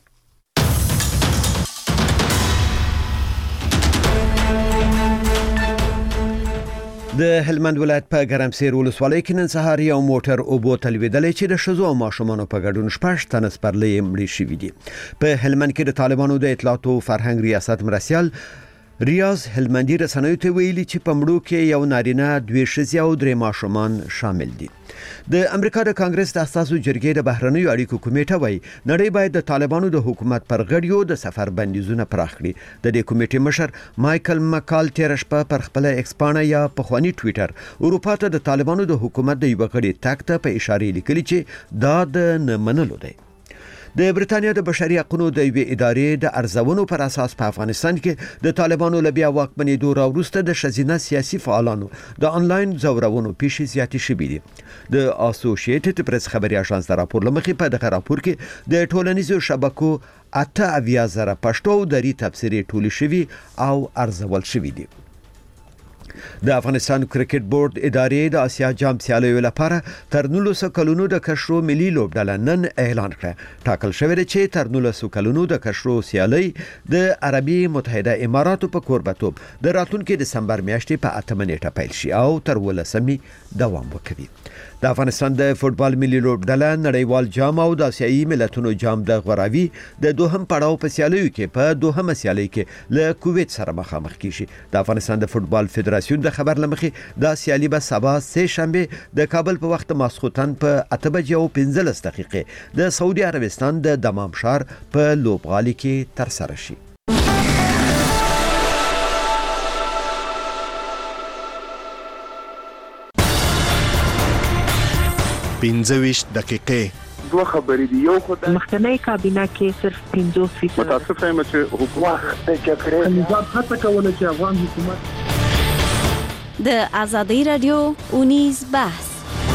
د هلمند ولایت په ګرمسیر ولسوالۍ کې نن سهار یو موټر اوبو ته لوېدلی چې د ښځو او ماشومانو په ګډون شپږ تنه سپرلۍ مړې شوي دي. په هلمند کې د طالبانو د اطلاعات او فرهنګ ریاست مرستیال ریاض هلمندي رسنیو ته ویلي چې په مړو کې یو نارینه، دوې ښځې او درې ماشومان شامل دي. د امریکا د کانګرس د اساسو جرګې د بهرنیو اړیکو کمیټه وایي نړۍ باید د طالبانو د حکومت پر غړیو د سفر بندیزونه پراخ کړي. د دې کمیټې مشر مایکل مکال تېره شپه پر خپل ایکس پاڼه یا پخواني ټویټر اروپا ته د طالبانو د حکومت د یوه غړي تګ ته په اشاره لیکلي چې دا د نه منلو دی. د بریتانیا د بشري حقوقو د یوې ادارې د ارزونو پر اساس په افغانستان کې د طالبانو له بیا واکمنېدو راوروسته د ښځینه سیاسي فعالانو د انلاین ځورونو پیښې زیاتې شوې دي. د اسوسییټډ پریس خبري اژانس د راپور له مخې په دغه راپور کې د ټولنیزو شبکو اته اویا زره پښتو او دري تفسیرې ټولې شوي او ارزول شوي دي. د افغانستان کرکټ بورډ ادارې د اسیا جام سیالیو لپاره تر نولسو کلونو د کشرو ملي لوبډله نن اعلان کړه. ټاکل شوی دی چې تر نولسو کلونو د کشرو سیالۍ د عربي متحده اماراتو په کوربتوب د راتلونکي دسمبر میاشتې په اتمه نیټه پیل شي او تر ولسمې دوام وکړي. د افغانستان د فوتبال ملي لوبډله نړیوال جام او د آسیایي ملتونو جام د غوراوي د دوهم پړاو په سیالیو کې په دوهمه سیالۍ کې له کویت سره مخامخ کیږي. د افغانستان د فوتبال فدراسیون د خبر لمخې د سیالي به سبا سه شنبه د کابل په وخت ماسخوتن په اته بجې او پنځلس دقیقې د سعودي عربستان د دمام ښار په لوبغالي کې ترسره شي. پنځه ویشت دقیقې دوه خبرې دي. یو خو د مخکنی کابینه کې صرف پنځوس فیصد متاسفه یم چې حکومت د جګړې نظام هڅه کوله چې افغان حکومت د ازادي رادیو اونیز بحث.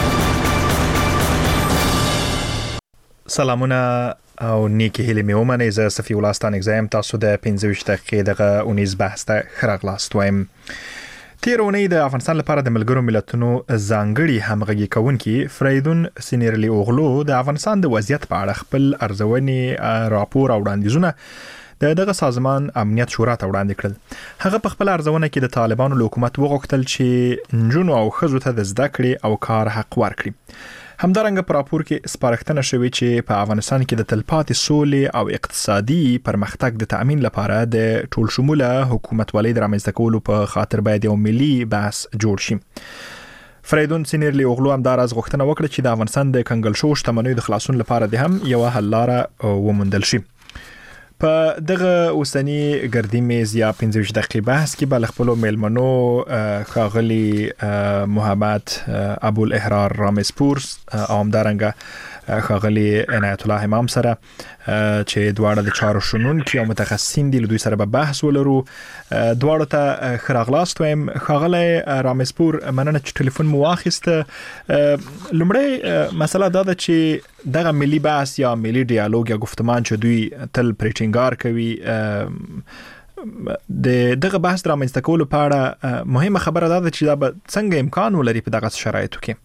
سلامونه او نیکی هیله مې ومنئ. زه صفي الله ستانک زایم. تاسو د پنځه ویشت دقیقې دغه اونیز بحث ته ښه راغلاست وایم. تیر اونۍ د افغانستان لپاره د ملګرو ملتونو ځانګړي همغږي کوونکي فریدون سینیرلی اوغلو د افغانستان د وضعیت په اړه خپل ارزونې راپور او وړاندیزونه د دغه سازمان امنیت شورا ته وړاندې کړل. هغه په خپل ارزونه کې د طالبانو له حکومت وغوښتل چې نجونو او ښځو ته د زده کړې او کار حق ورکړي. همدارنګه په راپور کې سپارښتنه شوې چې په افغانستان کې د تلپاتې سولې او اقتصادي پرمختګ د تأمین لپاره د ټول شموله حکومتولۍ د رامنځته کولو په خاطر باید یو ملي بحث جوړ شي. فریدون سینیرلی اوغلو هم دا راز غوښتنه وکړه چې د افغانستان د کنګل شوو شتمنیو د خلاصون لپاره د هم یو حل لاره وموندل شي. په دغه اوسنی ګردی میز یا پنځه ویشت دقیقې بحث کې به له خپلو میلمنو ښاغلي محمد ابوالاحرار رامزپور او همدارنګه ښاغلي عنایت الله امام سره چې دواړه د چارو شنونکي او متخصصین دي له دوی سره به بحث ولرو. دواړو ته ښه راغلاست وایم. ښاغلی رامزپور مننه چې ټلیفون مو واخیسته. لومړی مسله دا ده چې دغه ملي بحث یا ملي ډیالوګ یا گفتمان چې دوی تل پرې ټینګار کوي د دغه بحث رامنځته کولو په اړه مهمه خبره دا ده چې دا به څنګه امکان ولري په دغه شرایطو کې.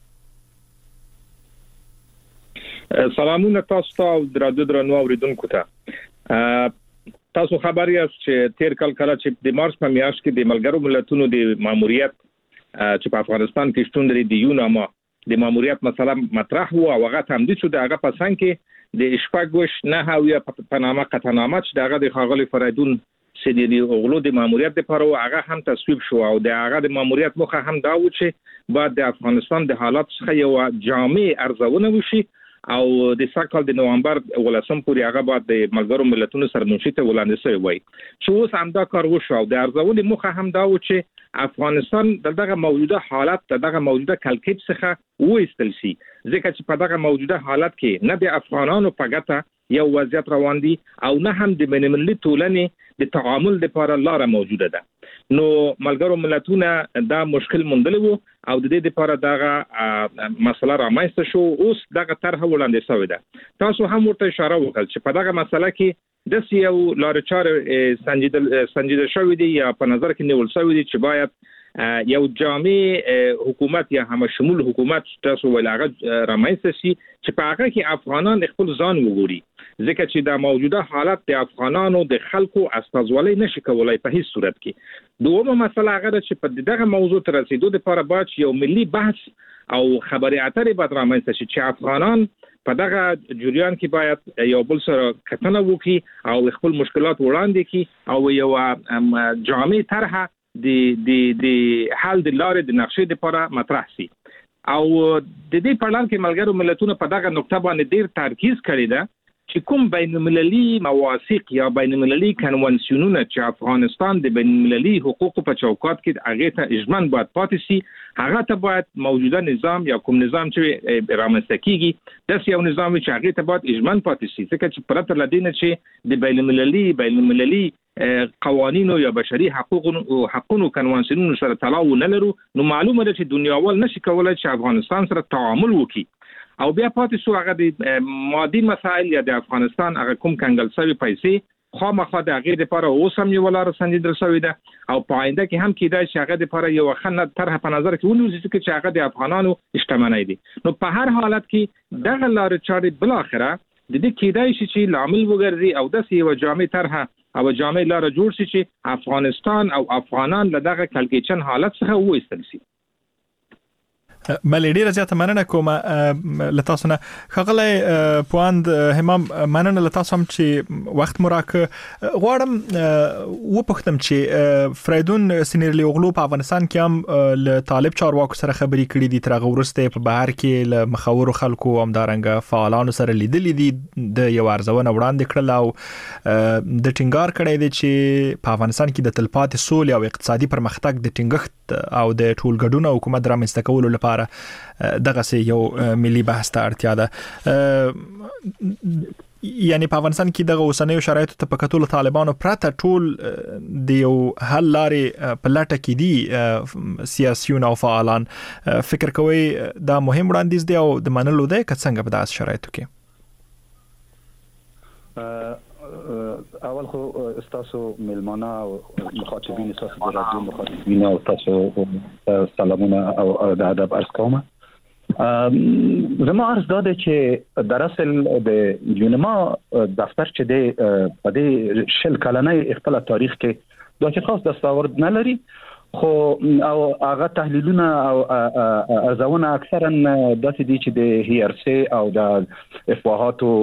سلامونه تاسو ته او درانه درنو اوریدونکو ته. تاسو خبر یاست چې تیر کال کله چې د مارچ په میاشت کې د ملګرو ملتونو د ماموریت چې په افغانستان کې شتون لري د یوناما د ماموریت مسله مطرح وو او هغه تمدید شو. د هغه په څنګ کې د شپږوش نه هاویه په نامه قطعنامه چې دغه د ښاغلي فریدون سینیرلی اوغلو د ماموریت لپاره هغه هم تصویب شو او د هغه د ماموریت موخه هم دا و چې بعد د افغانستان د حالات څخه یو جامع ارزونه وشي او د ساکال د نوامبر ولسم پورې هغه بعد د ملګرو ملتونو سره نوشته وړاندې شوی وای چې اوس همدا کار وشو او د ارزونې مخه هم دا و چې افغانستان دغه موجوده حالت دغه موجوده کلکیپ څخه وېستل شي ځکه چې په دغه موجوده حالت کې نه د افغانانو په ګټه یو وضعیت روان دي او نه هم د بین المللي ټولنې د تعامل لپاره لاره موجوده ده نو ملګرو ملتونه دا مشکل موندلی وو او د دې لپاره دغه مسله رامنځته شو اوس دغه طرح وړاندې شوې ده تاسو هم ورته اشاره وکړه چې په دغه مسله کې د یو لارې چارې سنجیدل سنجیده شوې دي یا په نظر کې نیول شوې دي چې باید یو جامع حکومت یا هم شمول حکومت تاسو ولغه رامنځته شي چې په هغه کې افغانان خپل ځان وګوري ځکه چې دا موجوده حالت د افغانانو د خلکو استازولۍ نشي کولای په هیڅ صورت کې دومره مسله هغه چې په دغه موضوع تر رسیدو لپاره باید یو ملي بحث او خبري اترې باید رامنځته شي چې افغانان په دغه جریان کې باید یو بل سره کتنه وکړي او خپل مشکلات وړاندې کړي او یو جامع طرح د د د حل د لارې د نقشې لپاره مطرح شي او د دې په اړه کې ملګرو ملتونو په دغه نقطه باندې ډیر ترکیز کړی دی چې کوم بین المللي مواثیق یا بین المللي کنونسیونونه چې افغانستان د بین المللي حقوقو په چوکاټ کې هغه ته اجماع باید پاتې شي هغه ته باید موجوده نظام یا کوم نظام چې رامنځته کیږي داس یو نظام چې هغه ته باید اجماع پاتې شي ځکه چې پرته لدینه چې د بین المللي بین المللي قوانینو یا بشري حقوقو حقوقو کنونسیونونو سره تلاو نه لرو نو معلومه ده چې دنیاوال نشي کولای چې افغانستان سره تعامل وکړي او بیا پاتې شو هغه د مادي مسایل یا د افغانستان هغه کوم کنګل شوی پیسې خامخا د هغه لپاره اوس هم یو لار سنجیدل شوی ده او په آینده کې هم کېدای شي هغه لپاره یو خنه طرح په نظر کې ونیول شي چې هغه د افغانانو اجتماعي دي نو په هر حالت کې دغه لار چارې بل اخره د دې کېدای شي چې لامل وګرځي او د یو جامع طرح او جامع لار جوړ شي چې افغانستان او افغانان له دغه کلکېچن حالت څخه وېستل شي ملي ډیره زیاته مننه کوم لتاسو نه خغلی پواند همام مننه لتاسو هم چې وخت مراک غواړم و پختم چې فریدون سینیرلی اوغلو په افغانستان کې هم ل طالب چارواکو سره خبري کړې دي تر غورسته په بهر کې ل مخاور خلکو هم دارنګ فعالانو سره لیدلې دي د یو ارزونه وړاندې کړل او د ټینګار کړی دی چې په افغانستان کې د تلپاتې سولې او اقتصادي پرمختګ د ټینګښت او د ټولګډون حکومت رامنځته کولو لپاره دغه سه یو ملي بحث ته اړتیا ده یعنی په افغانستان کې دغه اوسنیو شرایطو ته په کتو طالبانو پرته ټول د یو حل لارې په لټه کې دي سیاسيون او فعالان فکر کوي دا مهم وړاندیز دی او د منلو دی که څنګه په داسې شرایطو کې اول خو استاسو ملمانه او مخاطبین استاسو د رادیو مخاطبین او تاسو سلامونه او د ادب عرض کوم زما عرض داده چې در اصل د یونما دفتر چې د په دې شل کلنې خپل تاریخ کې دا چې خاص دستاورد نه لري خو او هغه تحلیلونه او ارزونه اکثرا داسې دي چې د هیرسي او د افواهاتو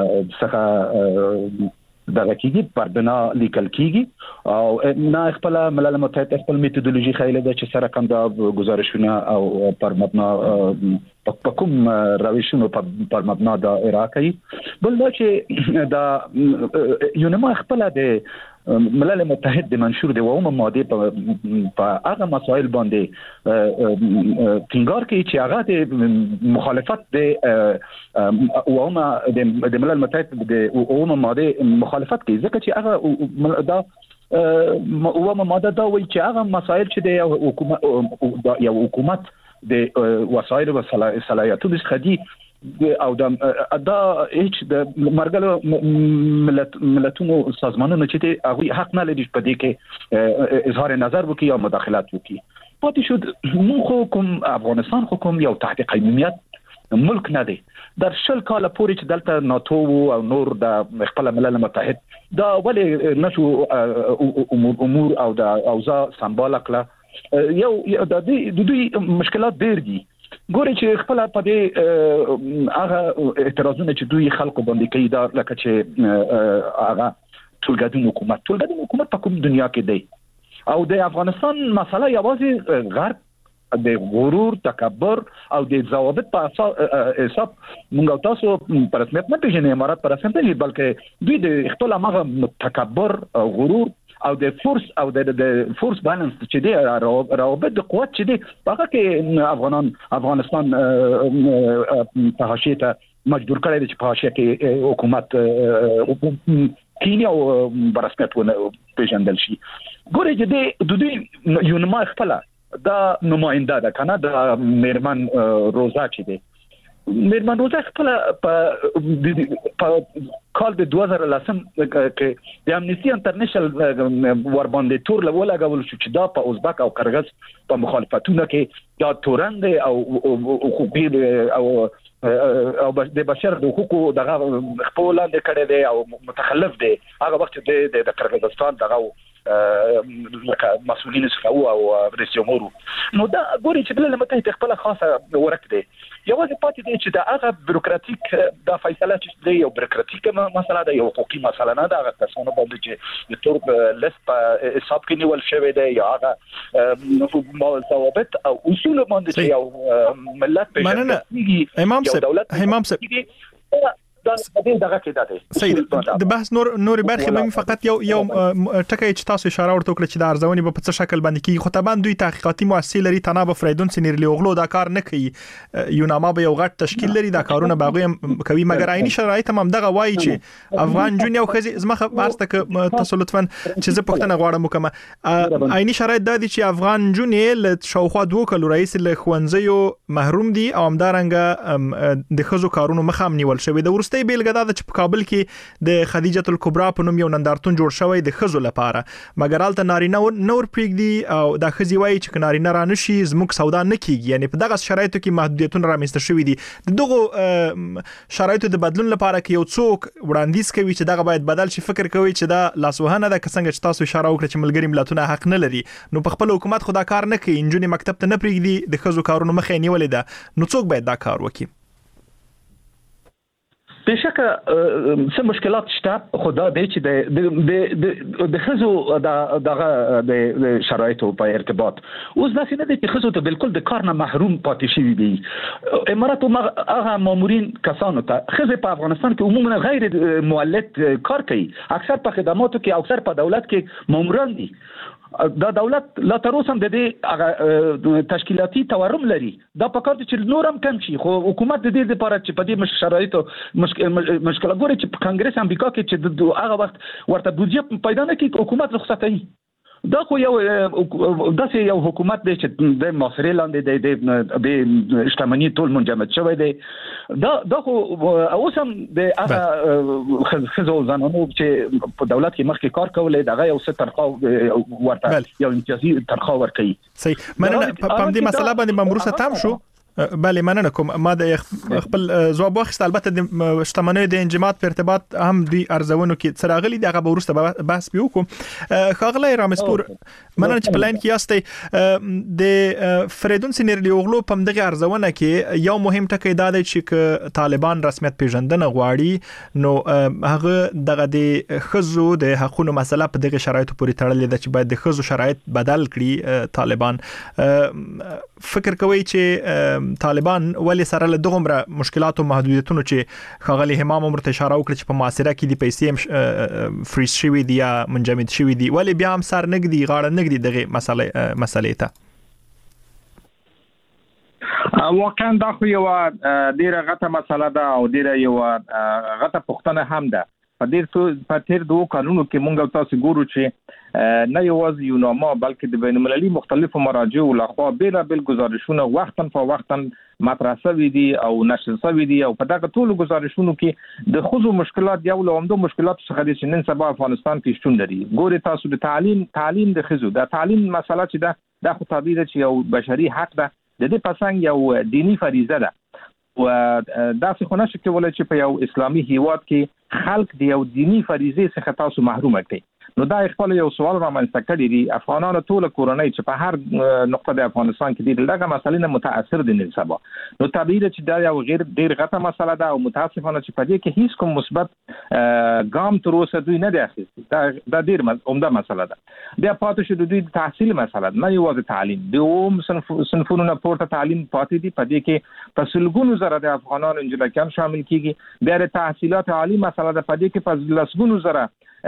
څخه دغه کېږي پر بنا لیکل کېږي او نه خپل ملل متحد خپل میتودولوژي خیله ده چې سره کوم د گزارشونه او پر مبنا په کوم روشونو پر مبنا د عراقي بل دا چې دا یونما خپل د ملل متحد د منشور د اومه ماده په هغه مسائل باندې ټینګار کوي چې هغه د مخالفت د اومه د ملل متحد د اومه ماده مخالفت کوي ځکه چې هغه دا اومه ماده دا وایي چې هغه مسائل چې د حکومت یو حکومت د وسایل او صلاحیتونو څخه دي او دا دا هیڅ د مرګلو ملت ملتونو سازمانونو چې هغه حق نه لري په دې کې اظهار نظر وکړي یا مداخلات وکړي پاتې شو موږ کوم افغانستان حکومت یو تحت قیمومیت ملک نه دی در شل کال پورې چې دلته ناتو او نور د خپل ملل متحد دا ولې نشو امور او د اوضاع سمبال کړه یو د دوی مشکلات ډېر دي ګوري چې خپل په دې هغه اعتراضونه چې دوی خلکو باندې کوي دا لکه چې هغه ټولګډون حکومت ټولګډون حکومت په کوم دنیا کې دی او د افغانستان مسله یوازې غرب د غرور تکبر او د ضوابط په حساب موږ تاسو په رسمیت نه پیژنې امارات په رسمیت نه بلکې دوی د خپل هغه تکبر غرور او د فورس او د فورس بالانس چې دی روابط د قوت چې دی هغه کې افغانان افغانستان په حاشیه ته مجبور کړی دی چې په حاشیه کې حکومت کینیا او برسمیت ونه پیژندل شي. ګورې چې د دوی یو نما خپل دا نماینده ده کنه د میرمن روزا چې دی میرمن روزا خپل په کال د دوه زره لسم کې د امنیستي انټرنیشنل ور باندې تور لولګول شو چې دا په ازبک او قرغیز په مخالفتونو کې دا تورند او حقوقي او او د بشر د حقوقو دغه خپل لاندې کړی دی او متخلف دی. هغه وخت د د قرغیزستان دغه لکه مسؤلین څخه او رئیس جمهور نو دا ګوري چې بل متحد خپل خاصه ورک دی یوازې پاتې دی چې دا هغه بیروکراتیک د فیصله چې دی یو بیروکراتیک مسله ده یو حقوقي مسله نه ده. هغه کسانو باندې چې د تور لیست په حساب کې نیول شوی دی یا هغه ضوابط او اصول باندې چې یو ملت په امام صاحب امام صاحب دا د دغه کې ده صحیح د بحث نور نور برخه مې فقط یو یو ټکی چې تاسو اشاره ورته وکړه چې د ارزونې په څه شکل باندې کې خو طبعا دوی تحقیقاتي مؤسسې لري تناب فریدون سینیرلی اوغلو دا کار نه کوي یو نامه به یو غټ تشکیل لري دا کارونه باغوي کوي مګر عیني شرایط هم دغه وایي چې افغان جون یو خزي زمخه بارسته تاسو لطفا چې زه پښتنه غواړم وکم عیني شرایط دا دي چې افغان جون له شاوخوا دوه کلو رئیس له خوندزیو محروم دي او همدارنګه د خزو کارونو مخام نیول شوی د ورسته بیلګه دا چې په کابل کې د خدیجه الکبرا په نوم یو نندارتون جوړ شوی د خزو لپاره مګر الته نارینه نور پریږدي او د خزي وایي چې نارینه را نشي زموږ سودا نه کیږي یعنی په دغه شرایطو کې محدودیتونه رامنځته شوي دي. د دغه شرایطو د بدلون لپاره کې یو څوک وړاندیز کوي چې دغه باید بدل شي فکر کوي چې دا لاسوهنه ده څنګه چې تاسو اشاره وکړه چې ملګری ملتونه حق نه لري نو په خپل حکومت خدا کار نه کوي انجونی مکتب ته نه پریږدي د خزو کارونو مخې نیولې ده نو څوک باید دا کار وکړي. بشکه څه مشکلات شته خدا دې چې د د د خزو دغه د شرایطو په ارتباط اوس دا څنګه دي چې خزو ته بالکل د کار نه محروم پاتې شي دي. امارات هغه مامورین کسانو ته خزه په افغانستان کې عموما غیر مولد کار کوي اکثر په خدماتو کې اکثر په دولت کې ماموران دي. دا دولت لا تر اوسه د دې تشکیلاتي تورم لري دا په کار چې نورم کم شي خو حکومت د دې لپاره چې په دې شرایطو مشکل ګوري چې په کانګرس امریکا کې چې هغه وخت ورته بودجه پیدا نه کړي حکومت رخصت کوي دا خو یو داسې یو حکومت دی چې د معاصرې لاندې د اجتماعي ټول منجمد شوی دی دا دا خو اوس هم د هغه خزو زنانو چې په دولت کې مخکې کار کولای دغه یو څه تنخواه ورته یو امتیازي تنخواه ورکوي. صحیح مننه په دې مسله باندې ممروسه تام شو بله مننه کوم ما د خپل ځواب واخیست البته د شتمنۍ د انجماد په ارتباط هم دوی ارزونو کې څراغلي دغه به ورسته بحث پیوکو. خاغلی رامسپور مننه چې پلاین کې یاستئ د فریدون سینیرلی اوغلو په دغه ارزونه کې یو مهم ټکی دا دی چې طالبان رسمیت پیژندنه غواړي نو هغه دغه د خزو د حقوقو مسله په دغه شرایطو پورې تړلې ده چې باید د خزو شرایط بدل کړي طالبان. فکر کوي چې طالبان ولې سره له دغه مشکلات او محدودیتونو چې خغلی همام عمر ته اشاره وکړه چې په معاصره کې د پیسې فریز شوی دی یا منجمد شوی دی ولې بیا هم سر نګدي غاړه نګدي دغه مسله مسلې ته واقعا دا خو یو ډیره غټه مسله ده او ډیره یو غټه پوښتنه هم ده. په ډیر په تیر دوه قانونو کې مونږ تاسو ګورو چې نه یوازې یو نامه بلکې د بین المللي مختلفو مراجعو لخوا بیلابل گزارشونه وختن په وختن مطرح شوي دي او نشر شوي دي او په دغه ټولو گزارشونو کې د خزو مشکلات یو له عمده مشکلاتو څخه دي چې نن سبا افغانستان کې شتون لري. ګوري تاسو د تعلیم تعلیم د خزو د تعلیم مسله چې ده د خو تعبیر چې یو بشري حق ده د دې پسنګ یو دینی فریضه ده و داسې خو نشي کولای چې په یو اسلامي هیواد کې خلک د یو دینی فریضې څخه تاسو محروم کړي. نو دا خپل یو سوال رامنځته کړی دی افغانانو ټول کورنۍ چې په هر نقطه د افغانستان کې دي دغه مسلې نه متاثر دي نن سبا. نو طبیعي ده چې دا یو غیر ډیر غټه مسله ده او متاسفانه چې په دې کې هیڅ کوم مثبت ګام تر اوسه دوی نه دی اخیستی. دا دا ډیر عمده مسله ده. بیا پاتې شو د دوی د تحصیل مسله نه یوازې تعلیم د اوم صنفونو پورته تعلیم پاتې دي. په دې کې په سلګونو زره د افغانانو انجلکان شامل کیږي. بیا د تحصیلات عالی مسله ده. په دې کې په لسګونو زره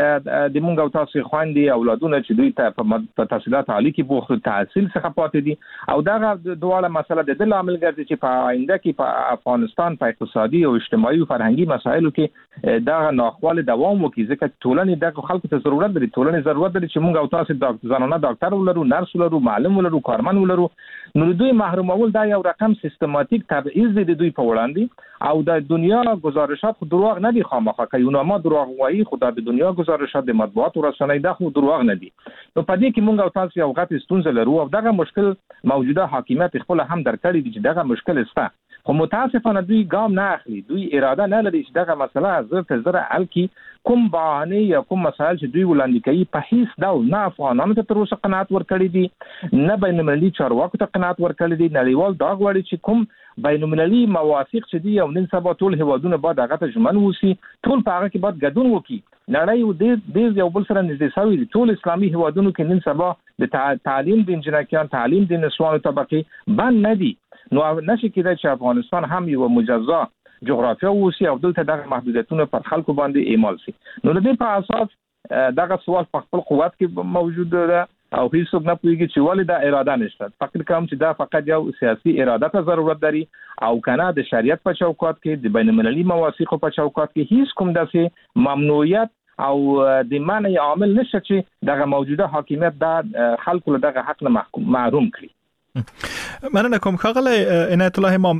د مونږ او تاسو خويندې اولادونه چې دوی ته په تحصیلات عالی کې بوخت تحصیل څخه پاتې دي او دا دواړه مسله د دل عامل ګرځي چې په آینده کې په افغانستان په اقتصادي او اجتماعي او فرهنګي مسایلو کې دا ناخواله دوام وکړي. ځکه ټولنې د خلکو ته ضرورت لري ټولنې ضرورت لري چې مونږ او تاسو د ځانونه ډاکټر ولرو، نرس ولرو، معلم ولرو، کارمن ولرو. نو دوی محرومول دا یو رقم سیستماتیک تبعیض دی د دوی په وړاندې او د دنیا گزارشات خو دروغ نه دي خامخا کوي نو ما دروغ وایي خو د دنیا گزارشات د مطبوعات رسنۍ دا خو دروغ نه دي. نو په دې کې مونږ او تاسو یو غټ ستونزه لرو او دغه مشکل موجوده حاکمیت خپل هم درکړي دي چې دغه مشکل سته خو متاسفانه دوی ګام نه اخلي. دوی اراده نه لري چې دغه مسله زر تر زر حل کړي. کوم بهانه یا کوم مسایل چې دوی وړاندې کوي په هیڅ ډول نه افغانانو ته تر اوسه قناعت ورکړي دي نه بین المللي چارواکو ته قناعت ورکړي دي. نړیوال دا غواړي چې کوم بین المللي مواثیق چې دي او نن سبا ټول هیوادونه باید هغه ته ژمن وسی ټول په هغه کې باید ګډون وکړي. نړۍ د دې یو بل سره نږدې شوی دي. ټول اسلامي هیوادونو کې نن سبا د تعلیم د انجنیران تعلیم د نسوانو طبقه بند نه دي. نو نشي کېدای چې افغانستان هم یو مجزا جغرافیا وسی او دلته دغه محدودیتونه پر خلکو باندې اعمال شي. نو د دې په اساس دغه سوال په خپل قوت کې موجود ده او هیڅوک نه پوهیږي چې ولې دا اراده نشته. فکر کوم چې دا فقط یو سیاسي اراده ته ضرورت لري او کنه د شریعت په چوکاټ کې د بین المللي مواثیق په چوکاټ کې هیڅ کوم داسې ممنوعیت او د معنی عامل نشته چې دغه موجوده حاکمیت د خلکو له دغه حق نه محروم کړي. مننه کوم خغله عنایت الله امام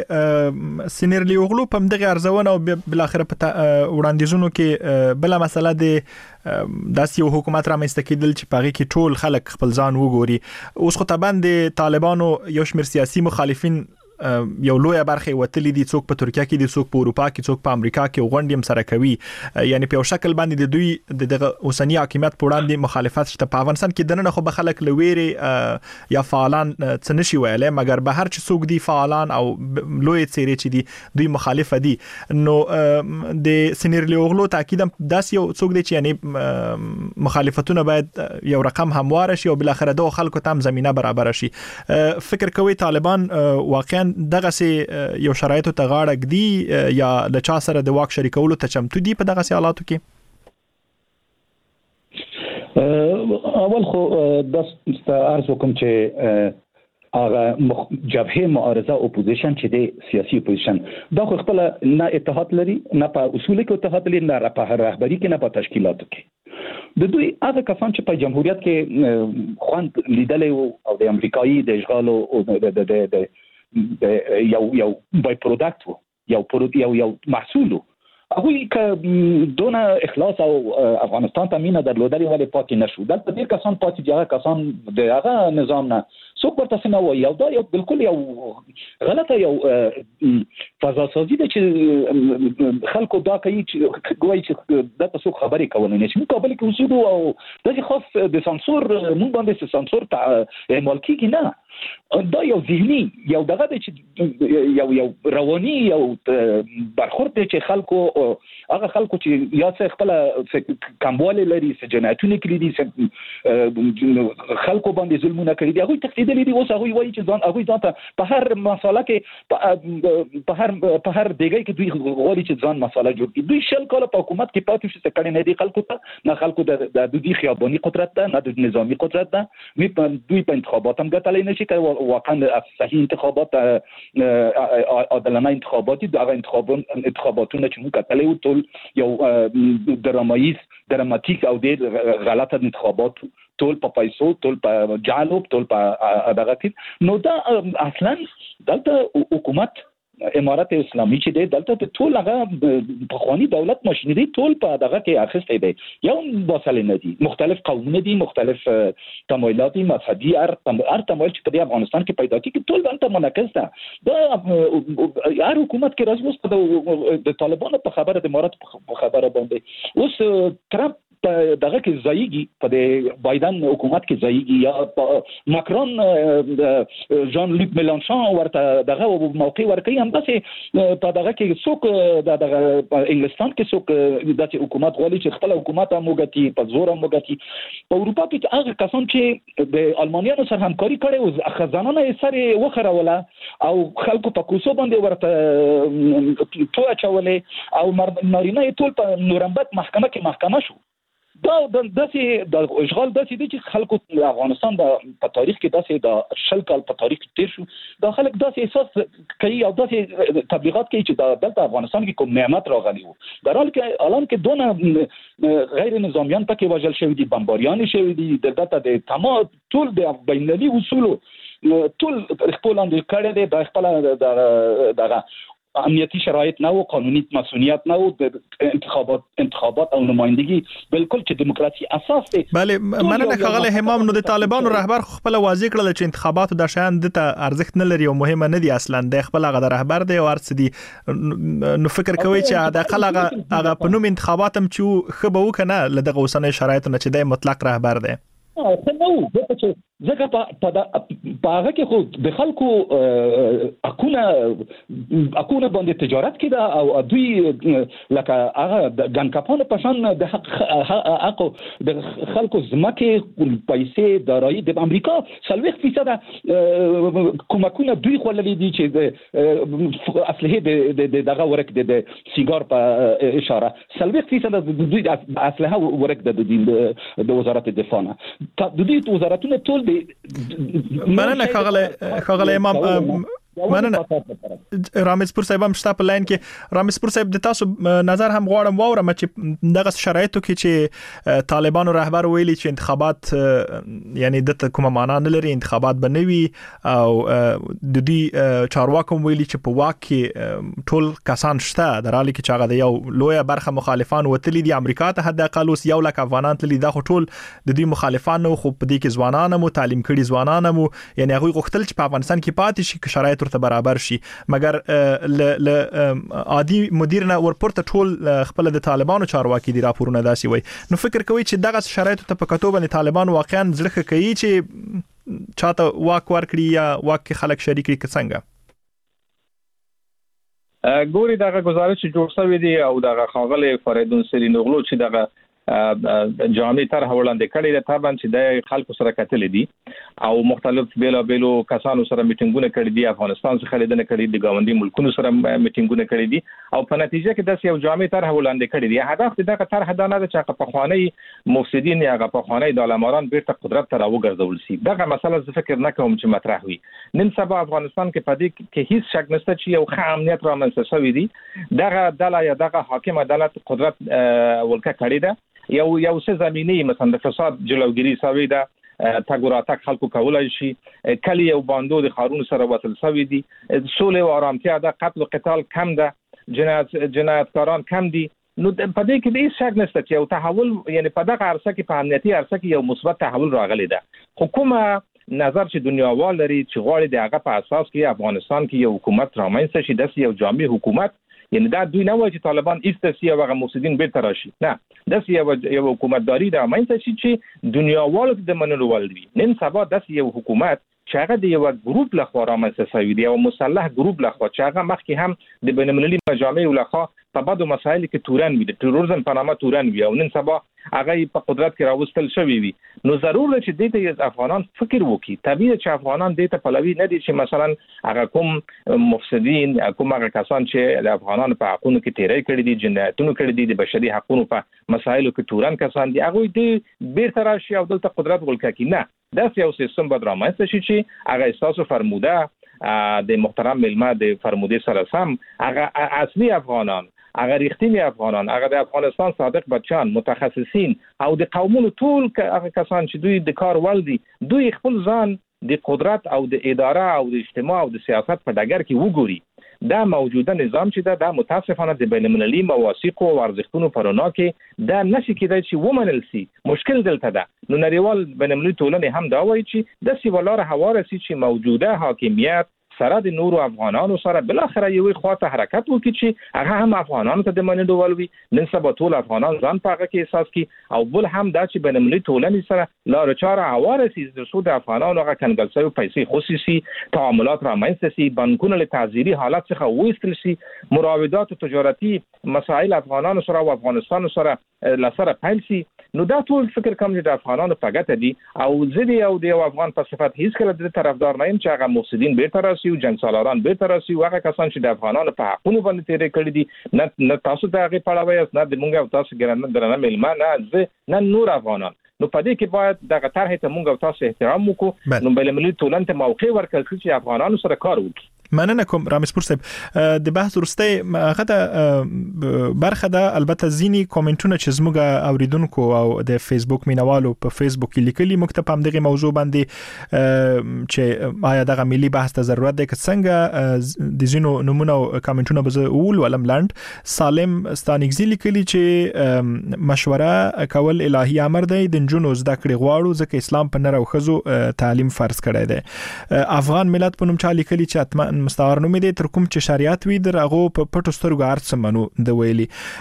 د سینیرلی اوغلو په دغه ارزونه او بل اخر په وړاندیزونو کې بل مسله د داسې یو حکومت را مېسته کېدل چې پاره کې ټول خلک خپل ځان وګوري. اوس خو طبعا د طالبانو یو شمېر سیاسي مخالفین یو لوی برخه وتلی دي څوک په ترکیه کې دي څوک په اروپا کې څوک په امریکا کې غونډې هم سره کوي. یعنی په یو شکل باندې د دوی دغه اوسنی حکومت په وړاندې مخالفت شته. په افغانستان کې دنه خو به خلک لويري یا فعالان څه نشي ویلای مګر به هر چې څوک دي فعالان او لوی څیرې چې دي دوی مخالف دي. نو د سینیرلی اوغلو تاکید داس یو څوک دي چې یعنی مخالفتونه باید یو رقم هموار شي او بل اخر د خلکو ته زمينه برابر شي. فکر کوي طالبان واقعا دغه سي یو شرایطو ته غاړه ګدي یا د چا سره د واک شریکولو ته چمتو دي په دغه سي حالاتو کې؟ اول خو د ارزو کوم چې هغه جبهه معارضه اپوزیشن چې د سیاسي اپوزیشن دا خو خپل نه اتحاد لري نه په اصول کې اتحاد لري نه په رهبری کې نه په تشکیلاتو کې. د دوی هغه کسان چې په جمهوریت کې خوند لیدلې او د امریکایي د اشغال او د یو یو بای پروداکت یو یو یو محصول هغه ک دونه اخلاص او افغانستان ته مینه درلودلې ولې پاتې نشو. دلته ډیر کسان پاتې دي هغه کسان د هغه نظام نه څوک ورته څه نه وایي او دا یو بالکل یو غلطه یو فضا سازي ده چې خلکو دا کوي چې ګوي چې دا تاسو خبرې کولای نه شي. مقابل کې وسودو او د خاص د سانسور مونږ باندې سانسور ته اعمال کیږي نه. دا یو ذهني یو دغه چې یو یو رواني یو برخورد دی چې خلکو هغه خلکو چې یا څه خپل کمواله لري څه جنایتونه کړی دي خلکو باندې ظلمونه کړی دي هغه تقلیدلې دي اوس هغه وایي چې ځان هغه ځان په هر مسله کې په هر په هر دیګي کې دوی غواړي چې ځان مسله جوړ کړي. دوی شل کاله په حکومت کې پاتې شو څه کړي نه دي خلکو ته نه خلکو د دوی خیاباني قدرت ده نه د نظامی قدرت ده. می دوی په انتخابات هم ګټلای نشي که واقعا صحیح انتخابات عادلانه انتخاباتی دغه انتخابات انتخاباتونه چې موږ کتلې و ټول یو درامایز دراماتیک او ډېر غلطه انتخابات ټول په پیسو ټول په جالو ټول په دغه کې. نو دا اصلا دلته حکومت امارات اسلامي چې دی دلته ټول هغه په خواني دولت ماشينري ټول په دغه کې اخیسته دی. یو باسل نه دي مختلف قومونه دي مختلف تمایلات مذهبي هر هر تمایل چې په افغانستان کې پیدا کیږي ټول دلته منعکس ده. دا هر حکومت کې راځي اوس د طالبانو په خبره د امارات په خبره باندې اوس ترامپ په دغه کې ځایږي په د بایدن حکومت کې ځایږي یا ماکرون جان لوک میلانشون ورته دغه موقع ورکړي هم داسې په دغه کې څوک د دغه انګلستان کې څوک داسې حکومت غواړي چې خپل حکومت هم وګټي په زور هم وګټي. په اروپا کې هغه کسان چې د المانیانو سره همکاري کړي او خزانه یې سره وخروله او خلکو په کوڅو باندې ورته تو اچولې او نارینه ټول په نورنبرګ محکمه کې محکمه شو. دا د داسې د اشغال داسې دي چې خلکو د افغانستان د په تاریخ کې داسې د شل کال په تاریخ کې تیر شو. دا خلک داسې احساس کوي او داسې تبلیغات کوي چې د دلته افغانستان کې کوم نعمت راغلی وو، در حال کې الان کې دونه غیر نظامیان پکې وژل شوي دي، بمباریان شوي دي، دلته د تمام ټول د بینالمللي اصولو ټول خپل اندې کړی دی، د خپل دغه امنیتی شرایط نه و، قانوني مسئولیت نه و، د انتخابات انتخابات او نمایندگی بالکل چې دیموکراسي اساس دی. بله مننه ښاغلی همام. نو د طالبانو رهبر خپل واضح کړل چې انتخاباتو د شان د ارزښت نه لري او مهمه نه دي اصلا، د خپل هغه رهبر دی او ارڅ دي. نو فکر کوي چې د خپل هغه په نوم انتخابات هم چې خبه وکنه لدغه اوسنۍ شرایطو نه چې د مطلق رهبر دی. څه نو ځکه چې ځکه په په هغه کې خو د خلکو اكونه اكونه باندې تجارت کړه او دوی لکه هغه ګنکاپانو په شان د حق حق د خلکو زمکه پیسې دارایی د امریکا څلوېښت فیصد کومکونه دوی خوللې دي چې اصله د دغه ورک د سیګار په اشاره څلوېښت فیصد د دوی اصله ورک د وزارت دفاع نه د دې وزارتونو ټول مننه ښاغلی ښاغلی امام. مننه رامزپور صاحب هم شته په لاین کې. رامزپور صاحب د تاسو نظر هم غواړم واورم چې دغه شرایطو کې چې طالبانو رهبر ویلي چې انتخابات یعنی د کومه معنا نه لري، انتخابات به نه وي او د دې چارواکو ویلي چې په واک کې ټول کسان شته، در حالی کې چې هغه د یو لویه برخه مخالفان وتلي دي امریکا ته، حد اقل اوس یو لک افغانان تللي دا خو ټول د دې مخالفانو خو په دې کې ځوانان مو تعلیم کړي ځوانان مو، یعنی هغه غوښتل چې په افغانستان کې پاتې شي که شرایط ته برابر شي، مګر ل عادي مدیر نه ورپورته ټول خپل د طالبانو چارواکي دي راپورونه داسي وي. نو فکر کوي چې دغه شرایط ته په کتو باندې طالبان واقعا ځلخه کوي چې چاته واک ورکړي یا واک خلک شریک کړي څنګه؟ ګوري دغه گزارش جوړ شوی دی او دغه خاغلی فریدون سرینوغلو چې دغه جامع طرح وړاندې کړی دی، طبعا چې د خلکو سره کتلې دي او مختلف بیلا بیلو کسانو سره میټینګونه کړي دي، افغانستان څخه لیدنه کړي دي، ګاونډي ملکونو سره میټینګونه کړي دي او په نتیجه کې د یو جامع طرح وړاندې کړي دي. هدف دغه طرح دا نه ده چې په خوانی مفسدين یا په خوانی د علماران بیرته قدرت ته راوګرځول شي. دغه مسله زه فکر نه کوم چې مطرح وي. نن سبا افغانستان کې په دې کې هیڅ شک نشته چې یو ښه امنیت رامنځته شوی دی. دغه دله یا دغه حاکم عدالت قدرت ولکه کړی ده، یو یو څه زمینی مثلا د فساد جلوګیری شوی ده، تګوراتک خلکو کولای شي، کلی یو باندو د خارون سره وصل شوی دي، سولې او آرامتیا ده، قتل او قتال کم ده، جنایت جنایتکاران کم دي. نو په دې کې د هیڅ شک نشته چې یو تحول یعنی په دغه عرصه کې په امنیتي عرصه کې یو مثبت تحول راغلی ده. حکومت نظر چې دنیاوال لري چې غواړي د هغه په اساس کې افغانستان کې یو حکومت رامنځته شي، د یو جامع حکومت، یعنی دا دوی نه وایي چې طالبان ایستسي او هغه مفسدين بیرته راشي، نه د یو یو حکومتداري د رامنځته شي چې دنیاوالو د منلو ول وي. نن سبا د یو حکومت چې هغه د یو ګروپ لخوا رامنځته شوی دی او مسلح ګروپ لخوا چې هغه مخکې هم د بین‌المللي مجامع لخوا په بعضو مسایلو کې تورن وي، د تروریزم په نامه تورن وي او نن سبا هغه په قدرت کې راوستل شوی وي. نو ضرور دی چې دې ته افغانان فکر وکړي. طبیعي چې افغانان دې ته پلوي نه دي چې مثلا هغه کوم مفسدين کوم هغه کسان چې د افغانانو په حقوقو کې تیری کړی دي، جنایتونه کړی دي، د بشري حقوقو په مسایلو کې تورن کسان دي، هغه دې بیرته راشي او دلته قدرت ولکه کې نه. دا یو سیستم به رامنځته شي چې هغه احساس فرموده د محترم ملما د فرموده سره سم هغه اصلي افغانان، هغه ریښتینی افغانان، هغه د افغانستان صادق بچان، متخصصین او د قومونو ټول هغه کسان چې دوی د کار ول دي، دوی خپل ځان د قدرت او د اداره او د اجتماع او د سیاست په ډګر کې وګوري. دا موجوده نظام چې دا د متاسفانه د بین‌المللي مواثیق او ارزښتونو په رڼا کې دا نشي کېدای چې ومنل شي. مشکل دلته ده. نو نړیوال بین‌المللي ټولنې هم دا وایي چې د سیولار هواره سي چې موجوده حاکمیت سره د نورو افغانانو سره بل اخر یو خواته حرکت وکړي چې هغه هم افغانانو ته د منډو ولوي نن سبا ټول افغانان ځان پاګه کې احساس کی او بل هم دا چې بینالمللي ټولنې سره لار چاره اواره سي د سود افغانانو هغه کنګل شوی پیسې خصوصي تعاملات رامنځته سي بانکونه له تعذيري حالات څخه وېستل سي مراودات تجارتي مسائل افغانانو سره او افغانستان سره لسره پیل سي نو دا ټول فکر کوم چې د افغانانو په ګټه دي او زه او د افغان په صفت هیڅ کله د طرفدار نه یم چې هغه مفسدين بیرته راسي او جنګسالاران بیرته راسي او هغه کسان چې د افغانانو په حقونو باندې تیرې کړې دي نه نه تاسو ته هغه پړاوي نه د مونږ او تاسو ګرانه درنه ملما نه زه نه نور افغانان نو په دې کې باید دغه طرح ته مونږ او تاسو احترام وکړو نو بلملي ټولنه ته موقع ورکړل چې افغانانو سره کار وکړي مننه کوم رامسپور صاحب د بحث ورسته هغه د برخه د البته زینی کومنټونه چې زموږ اوریدونکو او د فیسبوک مینوالو په فیسبوک کې لیکلي مکتب هم دغه موضوع باندې چې آیا دغه ملي بحث ته ضرورت دی که څنګه د زینو نمونه او کومنټونه به اول ولم لاند سالم ستانګزي لیکلي چې مشوره کول الهي امر دی د جنونو زده کړې غواړو ځکه اسلام په نر او خزو تعلیم فرض کړی دی افغان ملت په نوم چا لیکلي چې اتمه مستعار نوم دي تر کوم چې شریعت وي درغه په پټو سترګو ارڅ منو د ویلي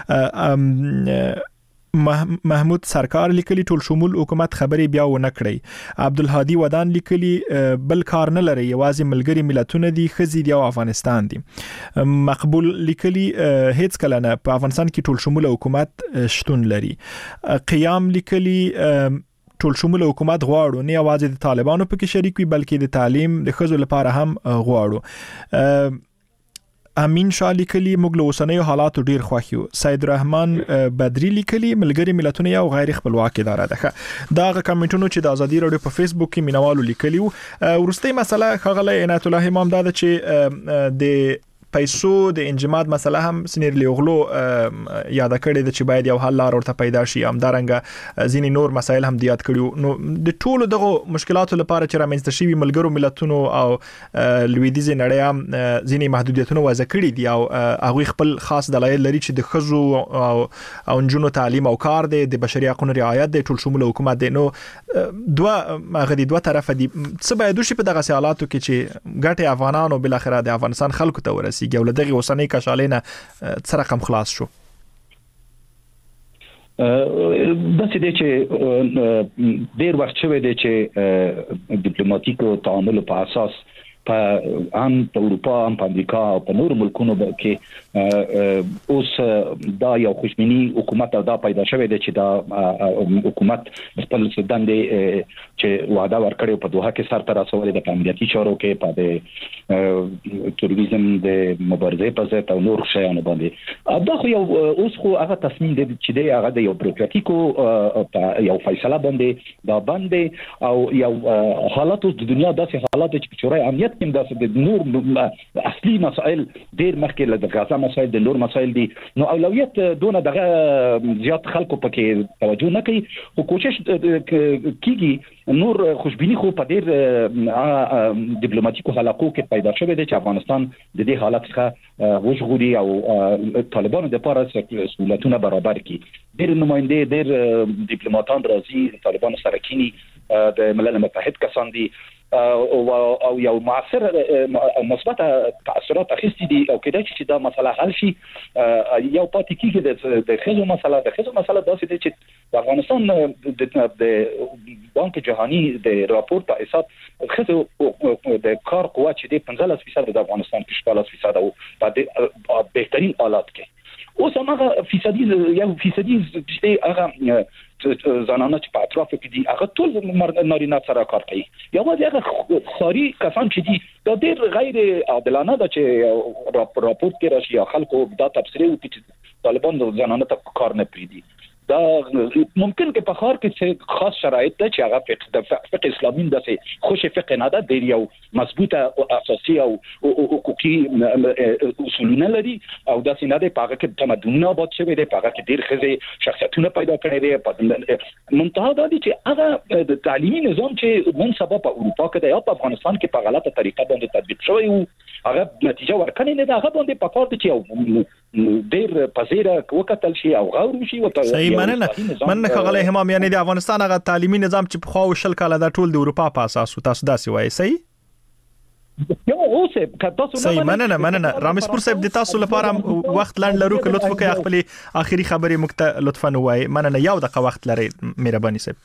محمود سرکار لیکلی ټول شمول حکومت خبري بیا و نه کړی عبدالهادي ودان لیکلی بل کار نه لري یوازې ملګری ملتونه دي خزي دی او افغانستان دي مقبول لیکلی هیڅ کله نه په افغانستان کې ټول شمول حکومت شتون لري قیام لیکلی ټول شمول حکومت غواړو نه یوازې د طالبانو په کې شریک وي بلکې د تعلیم د خزو لپاره هم غواړو امین شاه لیکلی موږ له اوسنیو حالاتو ډیر خوښ یو سید رحمان بدری لیکلی ملګری ملتونه یو غیر خپلواک اداره ده دا غ کمنټونو چې د ازادي رادیو په فیسبوک کې مینوالو لیکلی ورسته مسله خغله عنایت الله امام دا چې د پیسو د انجماد مسله هم سنیر لیغلو یاد کړی د چې باید یو حل لار ورته پیدا شي همدارنګه ځینې نور مسایل هم دیات کړیو نو د ټولو دغه مشکلاتو لپاره چې رامنځته شوي ملګرو ملتونو او لویدیځ نړۍ هم ځینې محدودیتونه وضع کړي دي او هغه خپل خاص دلایل لري چې د خزو او او جنونو تعلیم او کار دی د بشري حقوقو رعایت دی ټول شمول حکومت دی نو دوه غدي دوه طرف دي څه باید وشي په دغه حالاتو کې چې ګټه افغانانو بل اخر د افغانستان خلکو ته ورسي ګول دغه اوسنۍ کشالینه څه رقم خلاص شو د څه دي چې ډیر وخت شوی دی چې ډیپلوماټیکو تعامل په اساس په ان په اروپا هم په امریکا او په نورو ملکونو کې اوس دا یو خوشبینی حکومت دا پیدا شوی دی چې دا حکومت خپل دندې چې وعده ورکړي په دوحه کې سر تر رسولې د امنیتي چارو کې په د تروریزم د مبارزې په ضد او نور شیانو باندې دا خو یو اوس خو هغه تصمیم دی چې دی هغه د یو بروکراتیکو یو فیصله باندې دا باندې او یو حالات د دنیا داسې حالات چې په چورای امنیت کوم د نور اصلي مسائل ډیر مخکې له غزا مسائل د نور مسائل دي نو اولویت دونه دغه زیات خلکو پکې توجه نه کوي او کوشش کیږي نور خوشبینی خو په ډیر ډیپلوماټیکو حلقو کې پیدا شوی دی چې افغانستان د دې حالت څخه وژغوري او طالبانو د لپاره سہولتونه برابر کړي ډیر نماینده ډیر ډیپلوماټان راځي طالبانو سره کینی د ملل متحد کسان دي او یو معاصر او مثبت تاثیرات اخیستي دي او کله چې دا مسله حل شي یو پاتې کیږي د خزو مسله د خزو مسله داسې دي چې افغانستان د بانک جهانی د راپور په اساس خزو د کار قوت چې د پنځلس فیصد د افغانستان کې شپږ فیصد او په بهترین حالات کې اوس هغه فیصدي یو فیصدي چې هغه زنانه چې په اطراف کې دي هغه ټول نارینه سره کار کوي یوازې هغه خاري کسان چې دي دا ډېر غیر عادلانه ده چې راپورټ کې راشي یا خلکو دا تبصره وکړي چې طالبان زنانه ته کار نه پریدي دا ممکن کې په خار کې خاص شرایط ده چې هغه فقه د فقه اسلامي داسې خوش فقه نه ده د یو مضبوطه اساسي او حقوقي اصولونه لري او داسې نه ده په هغه کې تمدنونه باد شوی دی په هغه کې ډېر ښځې شخصیتونه پیدا کړي دي منتها دا دي چې هغه د تعلیمي نظام چې نن سبا په اروپا کې دی یا په افغانستان کې په غلطه طریقه باندې تطبیق شوی او هغه نتیجه ورکړي نه ده هغه باندې په کار دي چې ډېر پزیره وکتل شي او غوړ شي او مننه مننه خغله همام یعنی د افغانستان هغه تعلیمي نظام چې په خو شل کاله د ټول د اروپا په اساس تاسو داسې وایي صحیح یو اوس کته سونه صحیح مننه مننه رامز پور صاحب د تاسو لپاره وخت لاند لرو که لطف وکړئ خپل اخیری خبرې مکته لطفا وایي مننه یو دقیقه وخت لري مهرباني صاحب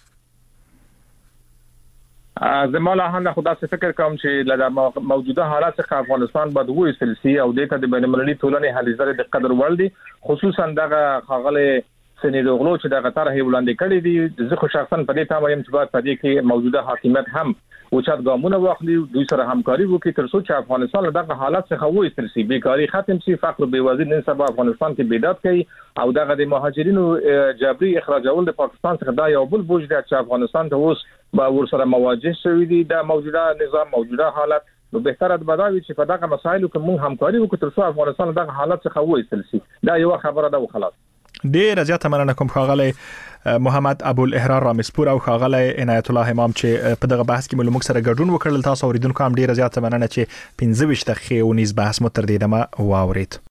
زموږ له خدا څخه فکر کوم چې له موجوده حالات څخه افغانستان باید وې سلسي او د ته د بین المللي ټولنې هلي ځره د قدر وړ دي خصوصا دغه خاغله سنیدوغلو چې دغه طرحه وړاندې کړې دي زه خو شخصا په دې تمه یم چې باید په دې کې موجوده حاکمیت هم اوچت ګامونه واخلي دوی سره همکاري وکړي تر څو چې افغانستان له دغه حالت څخه وې سلسي بیکاری ختم شي فقر او بیوزي نن سبا افغانستان کې بیدات کوي او دغه د مهاجرینو جبري اخراجول د پاکستان څخه دا یو بل بوج دی چې افغانستان ته اوس با ورسره مواجه شوی دی د موجوده نظام موجوده حالت نو بهتره د بداوی چې په دغه مسایلو کې موږ همکاري وکړو تر څو افغانستان دغه حالت څخه وایستل شي دا یو خبره ده خلاص ډیر زیاته مننه کوم خاغلی محمد ابو الاحرار رامزپور او خاغلی عنایت الله امام چې په دغه بحث کې ملمک سره ګډون وکړل تاسو اوریدونکو هم ډیر زیاته مننه چې پنځه ویشت دقیقې ونیز بحث مو تر دې دمه واورید